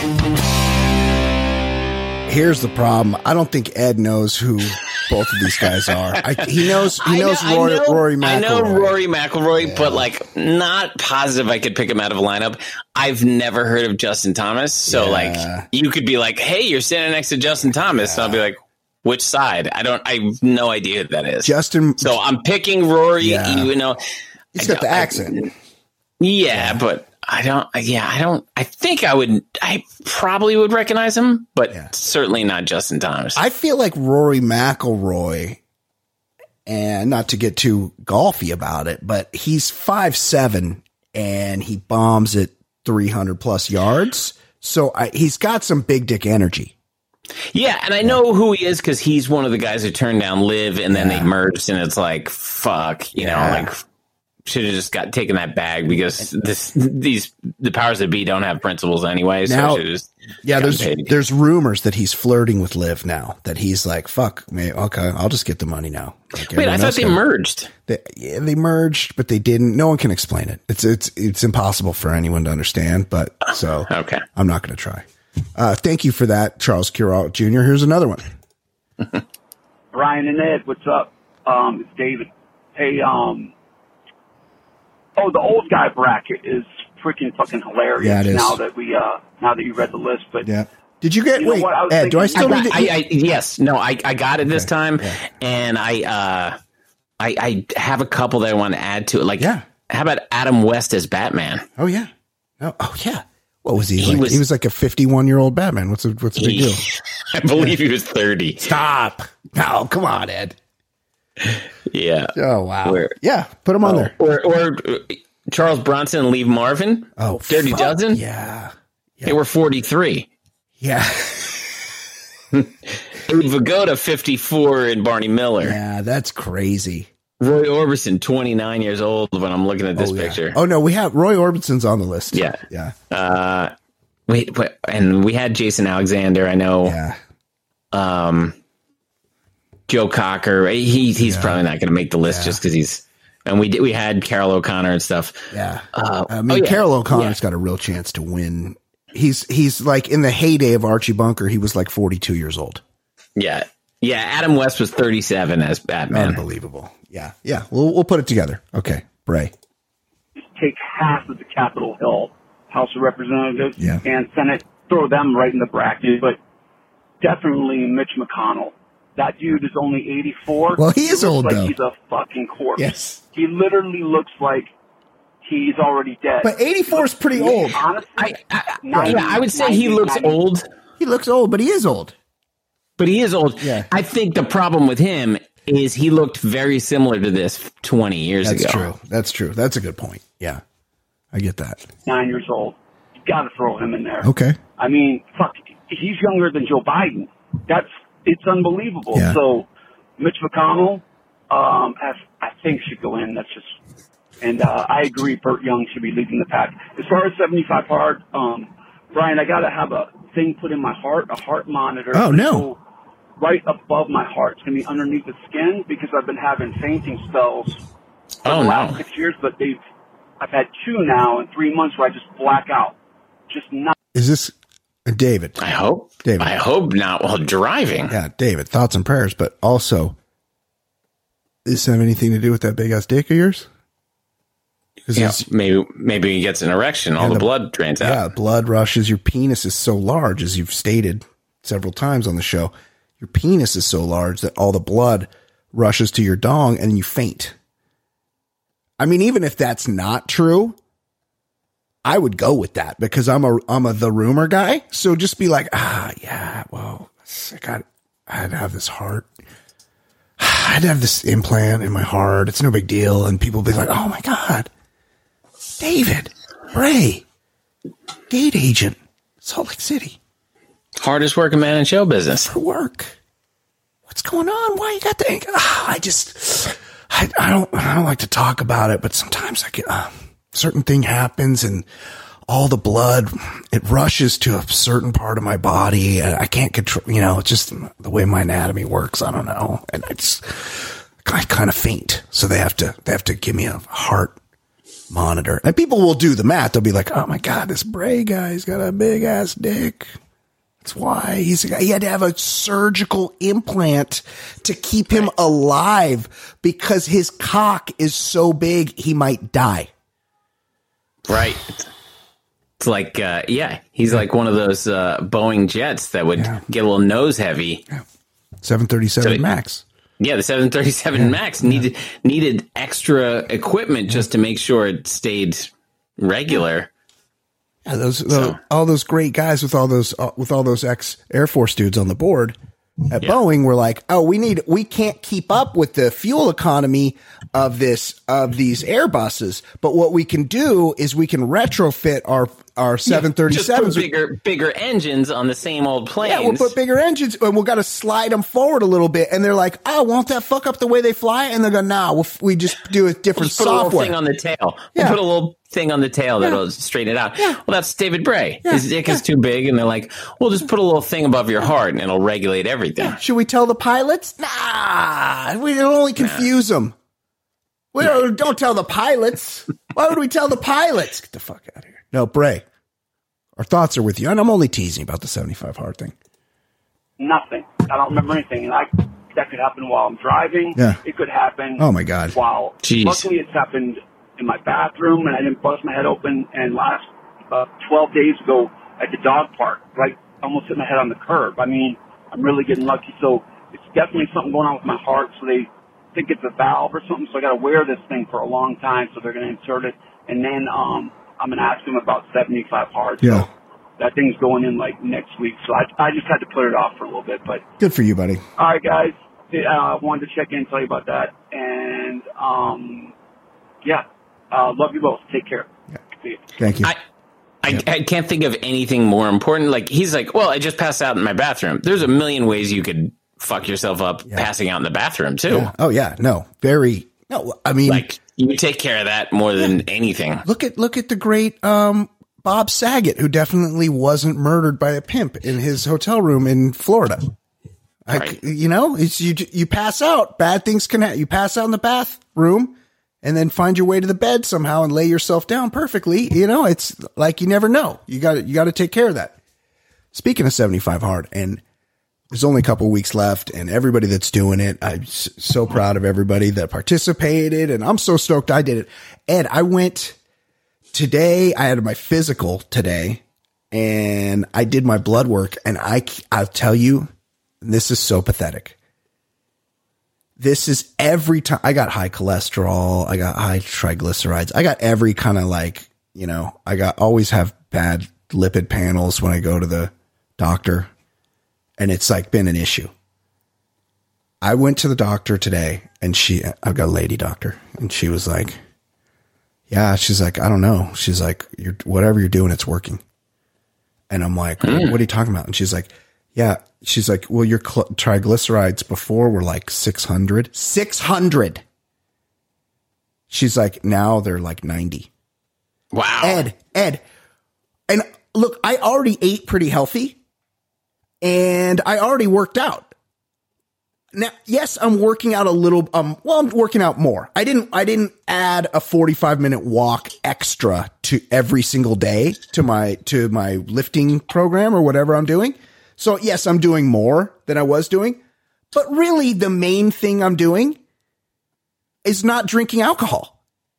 Here's the problem. I don't think Ed knows who both of these guys are. I, he knows. He knows I know, Rory, I know, Rory McIlroy. I know Rory McIlroy, Yeah. but like not positive I could pick him out of a lineup. I've never heard of Justin Thomas, so Yeah. like you could be like, "Hey, you're standing next to Justin Thomas," and I'll be like, "Which side?" I don't. I have no idea who that is. Justin. So I'm picking Rory. Yeah. You know, He's I got the don't- I- accent. Yeah, but I don't. Yeah, I don't. I think I would. I probably would recognize him, but Yeah. certainly not Justin Thomas. I feel like Rory McIlroy, and not to get too golfy about it, but he's five seven and he bombs at three hundred plus yards. So I, he's got some big dick energy. Yeah, and I know who he is because he's one of the guys who turned down Live, and then Yeah. they merged, and it's like, fuck, you Yeah. know, like should have just got taken that bag because this these the powers that be don't have principles anyway. So Now- I should've just Yeah, gotten there's paid. there's rumors that he's flirting with Liv now. That he's like, fuck me, okay, I'll just get the money now. Like Wait, I everyone thought else they got it. merged. They, yeah, they merged, but they didn't. No one can explain it. It's it's it's impossible for anyone to understand. But so Okay. I'm not going to try. Uh, thank you for that, Charles Curalt Junior Here's another one. Brian and Ed, what's up? Um, it's David. Hey, um, oh, the old guy bracket is freaking fucking hilarious. Yeah, it is. Now that we, uh, now that you read the list, but Yeah. Did you get? You know wait, what? I was Ed. Do I thinking- still I need got, to? I, I, yes, no, I, I got it this Okay. time, Yeah. and I, uh, I, I have a couple that I want to add to it. Like, Yeah. how about Adam West as Batman? oh yeah. Oh, oh yeah. What was he? He like? was- he was like a fifty-one year old Batman. What's a what's the big deal? I believe he was thirty. Stop. No, come on, Ed. Yeah. Oh wow. Where- Yeah, put him on there. Or, or uh, Charles Bronson and Lee Marvin. Oh, Dirty fuck. Dozen. Yeah. They were forty-three. Yeah. Abe Vigoda, fifty-four, and Barney Miller. Yeah, that's crazy. Roy Orbison, twenty-nine years old when I'm looking at this oh, yeah. picture. Oh no, we have Roy Orbison's on the list. Yeah. Yeah. Uh, wait, wait, and we had Jason Alexander. I know. Yeah. Um, Joe Cocker. He he's Yeah. probably not going to make the list Yeah. just because he's. And we did, we had Carol O'Connor and stuff. Yeah. Uh, I mean, oh, yeah. Carol O'Connor's Yeah. got a real chance to win. He's he's like in the heyday of Archie Bunker. He was like forty-two years old. Yeah, yeah. Adam West was thirty-seven as Batman. Unbelievable. Yeah. Yeah. We'll we'll put it together. Okay. Bray. take half of the Capitol Hill House of Representatives Yeah. and Senate, throw them right in the bracket, but definitely Mitch McConnell. That dude is only eighty-four. Well, he is looks old, like though. He's a fucking corpse. Yes. He literally looks like he's already dead. But eighty-four is pretty old. Honestly, I, I, ninety, yeah, I would say he ninety, looks ninety. old, He looks old, but he is old. but he is old. Yeah. I think the problem with him is he looked very similar to this twenty years That's ago. true. That's true. That's a good point. Yeah. I get that. Nine years old. You got to throw him in there. Okay. I mean, fuck, he's younger than Joe Biden. That's it's unbelievable. Yeah. So, Mitch McConnell, um, has, I think should go in. That's just, and uh, I agree. Burt Young should be leading the pack. As far as seventy-five hard, um, Brian, I got to have a thing put in my heart, a heart monitor. Oh, no. So right above my heart. It's gonna be underneath the skin because I've been having fainting spells for Oh, the last no. six years, but they've I've had two now in three months where I just black out. Just not. Is this uh, David? I hope. David. I hope not while driving. Yeah, David. Thoughts and prayers, but also, does this have anything to do with that big ass dick of yours? Because Yeah, maybe maybe he gets an erection. All Yeah, the, the- blood drains out. yeah, blood rushes. Your penis is so large, as you've stated several times on the show. Your penis is so large that all the blood rushes to your dong and you faint. I mean, even if that's not true, I would go with that because I'm a I'm a the rumor guy. So just be like, ah, yeah, well, I got I'd have this heart. I'd have this implant in my heart. It's no big deal, and people be like, oh my god, David, Ray, gate agent, Salt Lake City Hardest working man in show business. for work. What's going on? Why you got the? Ah, I just, I, I don't, I don't like to talk about it, but sometimes I get uh, certain thing happens and all the blood it rushes to a certain part of my body, and I can't control. You know, it's just the way my anatomy works. I don't know, and I just, I kind of faint. So they have to, they have to give me a heart monitor, and people will do the math. They'll be like, "Oh my god, this Bray guy's got a big ass dick." That's why he's he had to have a surgical implant to keep him alive because his cock is so big he might die. Right. It's like, uh, yeah, he's like one of those uh, Boeing jets that would Yeah. get a little nose heavy. seven thirty-seven So it- Max. Yeah, the seven thirty-seven yeah. Max needed needed extra equipment just to make sure it stayed regular. Yeah, those, so. those all those great guys with all those uh, with all those ex Air Force dudes on the board at yeah. Boeing were like, "Oh, we need we can't keep up with the fuel economy of this of these Airbuses, but what we can do is we can retrofit our our seven thirty-sevens, yeah, bigger bigger engines on the same old planes. Yeah, we'll put bigger engines, and we'll got to slide them forward a little bit." And they're like, "Oh, won't that fuck up the way they fly?" And they go, "Nah, we'll, we just do a different we'll put software. A little thing on the tail. Yeah. We'll put a little thing on the tail yeah. that'll straighten it out." Yeah. Well, that's David Bray. Yeah. His dick yeah. is too big, and they're like, "We'll just put a little thing above your heart, and it'll regulate everything." Yeah. Should we tell the pilots? Nah, we'll only confuse nah. them. We don't, don't tell the pilots. Why would we tell the pilots? Get the fuck out of here. No, Bray, our thoughts are with you. And I'm only teasing about the seventy-five hard thing. Nothing. I don't remember anything. And I, that could happen while I'm driving. Yeah. It could happen. Oh, my God. While, Jeez. Luckily, it's happened in my bathroom, and I didn't bust my head open. And last uh, twelve days ago at the dog park, right, almost hit my head on the curb. I mean, I'm really getting lucky. So it's definitely something going on with my heart. So they think it's a valve or something, so I got to wear this thing for a long time, so they're going to insert it, and then um, I'm going to ask them about seventy-five hard. Yeah. So that thing's going in, like, next week, so I, I just had to put it off for a little bit, but... Good for you, buddy. All right, guys, I uh, wanted to check in and tell you about that, and, um, yeah, uh, love you both. Take care. Yeah. See you. Thank you. I- I, Yeah. I can't think of anything more important. Like, he's like, well, I just passed out in my bathroom. There's a million ways you could fuck yourself up yeah. passing out in the bathroom, too. Yeah. Oh, yeah. No, very. No, I mean. Like, you take care of that more than yeah. anything. Look at look at the great um, Bob Saget, who definitely wasn't murdered by a pimp in his hotel room in Florida. Like, right. You know, it's you you pass out. Bad things can happen. You pass out in the bathroom and then find your way to the bed somehow and lay yourself down perfectly. You know, it's like you never know. You got you got to take care of that. Speaking of seventy-five hard, and there's only a couple of weeks left, and everybody that's doing it, I'm so proud of everybody that participated, and I'm so stoked I did it. Ed, I went today. I had my physical today, and I did my blood work, and I I'll tell you, this is so pathetic. This is every time I got high cholesterol, I got high triglycerides, I got every kind of like, you know, I got always have bad lipid panels when I go to the doctor, and it's like been an issue. I went to the doctor today, and she, I've got a lady doctor, and she was like, yeah, she's like, I don't know. She's like, you're whatever you're doing, it's working. And I'm like, mm. what are you talking about? And she's like, yeah. She's like, well, your cl- triglycerides before were like six hundred. six hundred. She's like, now they're like ninety. Wow. Ed, Ed. And look, I already ate pretty healthy, and I already worked out. Now, yes, I'm working out a little, um, well, I'm working out more. I didn't, I didn't add a forty-five minute walk extra to every single day to my, to my lifting program or whatever I'm doing. So yes, I'm doing more than I was doing, but really the main thing I'm doing is not drinking alcohol.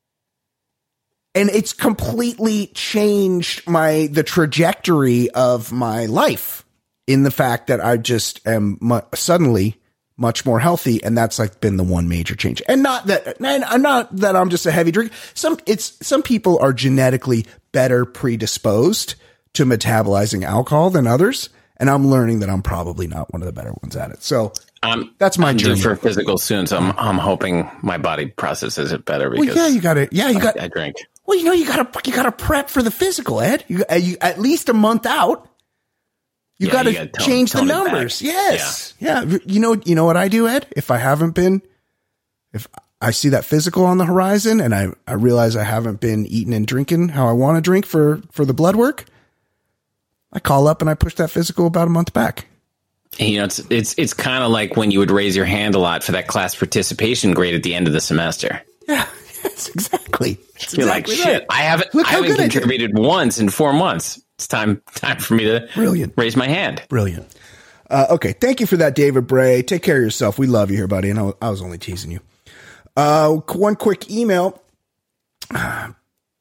And it's completely changed my, the trajectory of my life in the fact that I just am mu- suddenly much more healthy. And that's like been the one major change. And not that, and not that I'm just a heavy drinker. Some, it's, some people are genetically better predisposed to metabolizing alcohol than others. And I'm learning that I'm probably not one of the better ones at it. So um, that's my I'm journey. due for physical soon. So I'm, I'm hoping my body processes it better because well, yeah, you got to, yeah, you got, I, I drink. Well, you know, you got to, you got to prep for the physical, Ed. You, you at least a month out. You yeah, got to change the numbers. Yes. Yeah. yeah. You know, you know what I do, Ed? If I haven't been, if I see that physical on the horizon and I, I realize I haven't been eating and drinking how I want to drink for, for the blood work, I call up and I push that physical about a month back. You know, it's it's it's kind of like when you would raise your hand a lot for that class participation grade at the end of the semester. Yeah, yes, exactly. That's You're exactly like, right. shit, I haven't, Look I how haven't good contributed once in four months. It's time time for me to Brilliant. raise my hand. Brilliant. Uh, okay, thank you for that, David Bray. Take care of yourself. We love you here, buddy. And I, I was only teasing you. Uh, one quick email.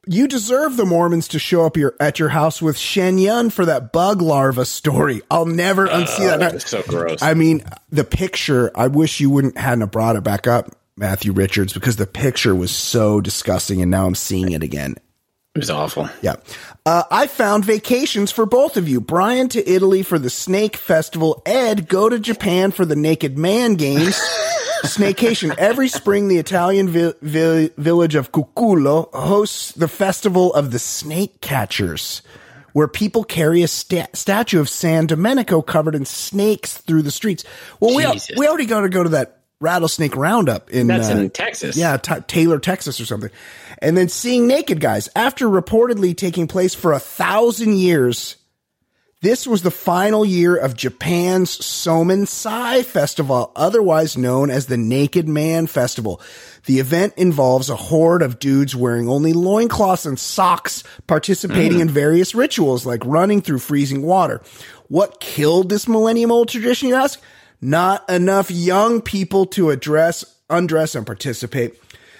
You deserve the Mormons to show up your, at your house with Shen Yun for that bug larva story. I'll never unsee Uh, that. That's so gross. I mean, the picture, I wish you wouldn't hadn't have brought it back up, Matthew Richards, because the picture was so disgusting, and now I'm seeing it again. It was awful. Yeah. Uh, I found vacations for both of you. Brian to Italy for the Snake Festival. Ed, go to Japan for the Naked Man Games. Snakeation. Every spring, the Italian vi- vi- village of Cuculo hosts the festival of the snake catchers, where people carry a sta- statue of San Domenico covered in snakes through the streets. Well, we, Jesus. we already got to go to that rattlesnake roundup in, That's uh, in Texas. yeah, t- Taylor, Texas or something. And then seeing naked guys after reportedly taking place for a thousand years. This was the final year of Japan's Somen Sai Festival, otherwise known as the Naked Man Festival. The event involves a horde of dudes wearing only loincloths and socks, participating mm. in various rituals like running through freezing water. What killed this millennium-old tradition, you ask? Not enough young people to address, undress, and participate.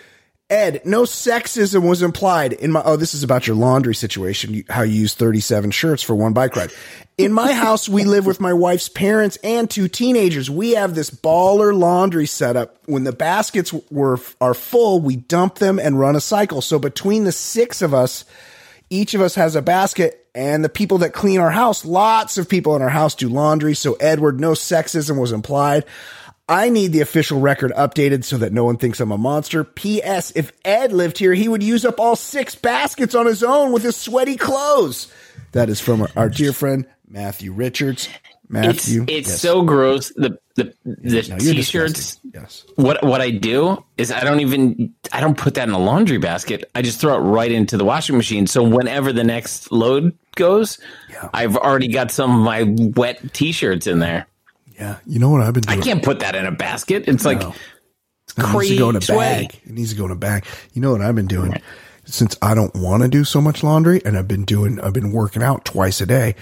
Ed, no sexism was implied in my, oh, this is about your laundry situation, how you use thirty-seven shirts for one bike ride. In my house, we live with my wife's parents and two teenagers. We have this baller laundry setup. When the baskets were, are full, we dump them and run a cycle. So between the six of us, each of us has a basket, and the people that clean our house, lots of people in our house do laundry. So Edward, no sexism was implied. I need the official record updated so that no one thinks I'm a monster. P S. If Ed lived here, he would use up all six baskets on his own with his sweaty clothes. That is from our, our dear friend, Matthew Richards. Matthew. It's, it's yes. so gross. The the, the No, you're t-shirts. disgusting. Yes. What what I do is I don't even I don't put that in a laundry basket. I just throw it right into the washing machine. So whenever the next load goes, Yeah. I've already got some of my wet t-shirts in there. Yeah. You know what I've been doing? I can't put that in a basket. It's like No. it's It needs crazy. to go in a bag. It needs to go in a bag. You know what I've been doing? Since I don't want to do so much laundry, and I've been doing, I've been working out twice a day.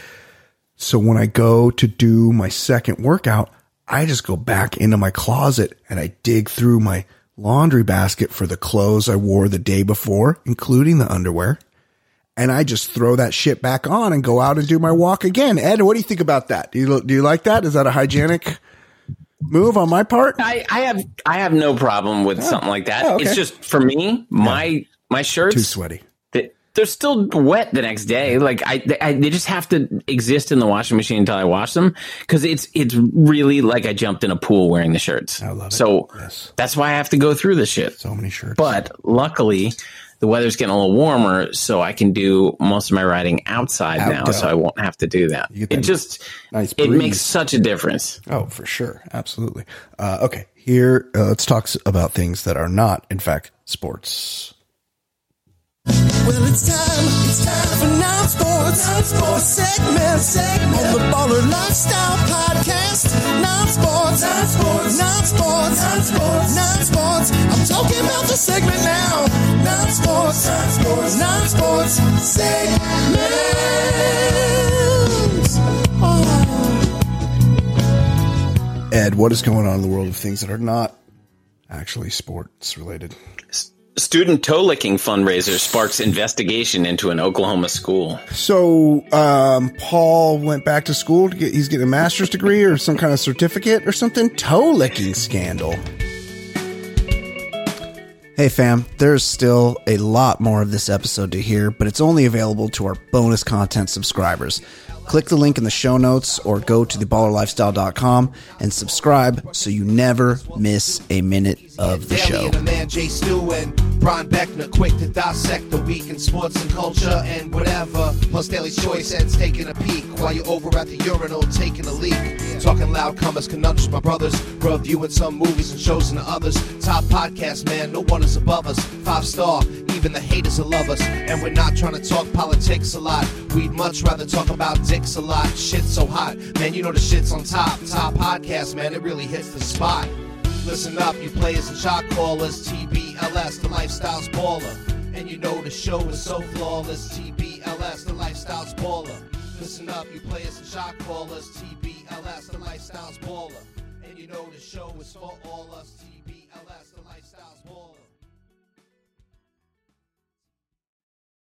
So when I go to do my second workout, I just go back into my closet and I dig through my laundry basket for the clothes I wore the day before, including the underwear. And I just throw that shit back on and go out and do my walk again. Ed, what do you think about that? Do you, do you like that? Is that a hygienic move on my part? I, I have I have no problem with Oh. something like that. Oh, okay. It's just for me, my my shirts Too sweaty. they- they're still wet the next day. Like I, they, I, they just have to exist in the washing machine until I wash them, because it's it's really like I jumped in a pool wearing the shirts. I love it. So Yes. that's why I have to go through this shit. So many shirts. But luckily, the weather's getting a little warmer, so I can do most of my riding outside now, Outdoor. so I won't have to do that. You get It that just nice it breeze. makes such a difference. Oh, for sure. Absolutely. Uh, okay. Here, uh, let's talk s- about things that are not, in fact, sports. Well, it's time, it's time for non-sports, non-sports segment, segment on the Baller Lifestyle Podcast. Non-sports, non-sports, non-sports, non-sports, non-sports. I'm talking about the segment now. Non-sports, non-sports, non-sports segment. Oh. Ed, what is going on in the world of things that are not actually sports related? Student toe licking fundraiser sparks investigation into an Oklahoma school. So, um, Paul went back to school to get, he's getting a master's degree or some kind of certificate or something. Toe licking scandal. Hey fam, there's still a lot more of this episode to hear, but it's only available to our bonus content subscribers. Click the link in the show notes or go to the baller lifestyle dot com and subscribe so you never miss a minute of the show. Daily and the man Jay Stu and Brian Beckner, quick to dissect the week in sports and culture and whatever. Plus Daily Choice Ed's taking a peek while you're over at the urinal taking a leak. Talking loud comers, conundrums, my brothers, reviewing some movies and shows and the others. Top podcast, man, no one is above us. Five star, even the haters will love us. And we're not trying to talk politics a lot. We'd much rather talk about dicks a lot. Shit's so hot, man, you know the shit's on top. Top podcast, man, it really hits the spot. Listen up, you players and shot callers. T B L S, the lifestyle's baller. And you know the show is so flawless. T B L S, the lifestyle's baller. Listen up, you players and shot callers. T B L S, the lifestyle's baller. And you know the show is for all us. T B L S, the lifestyle's baller.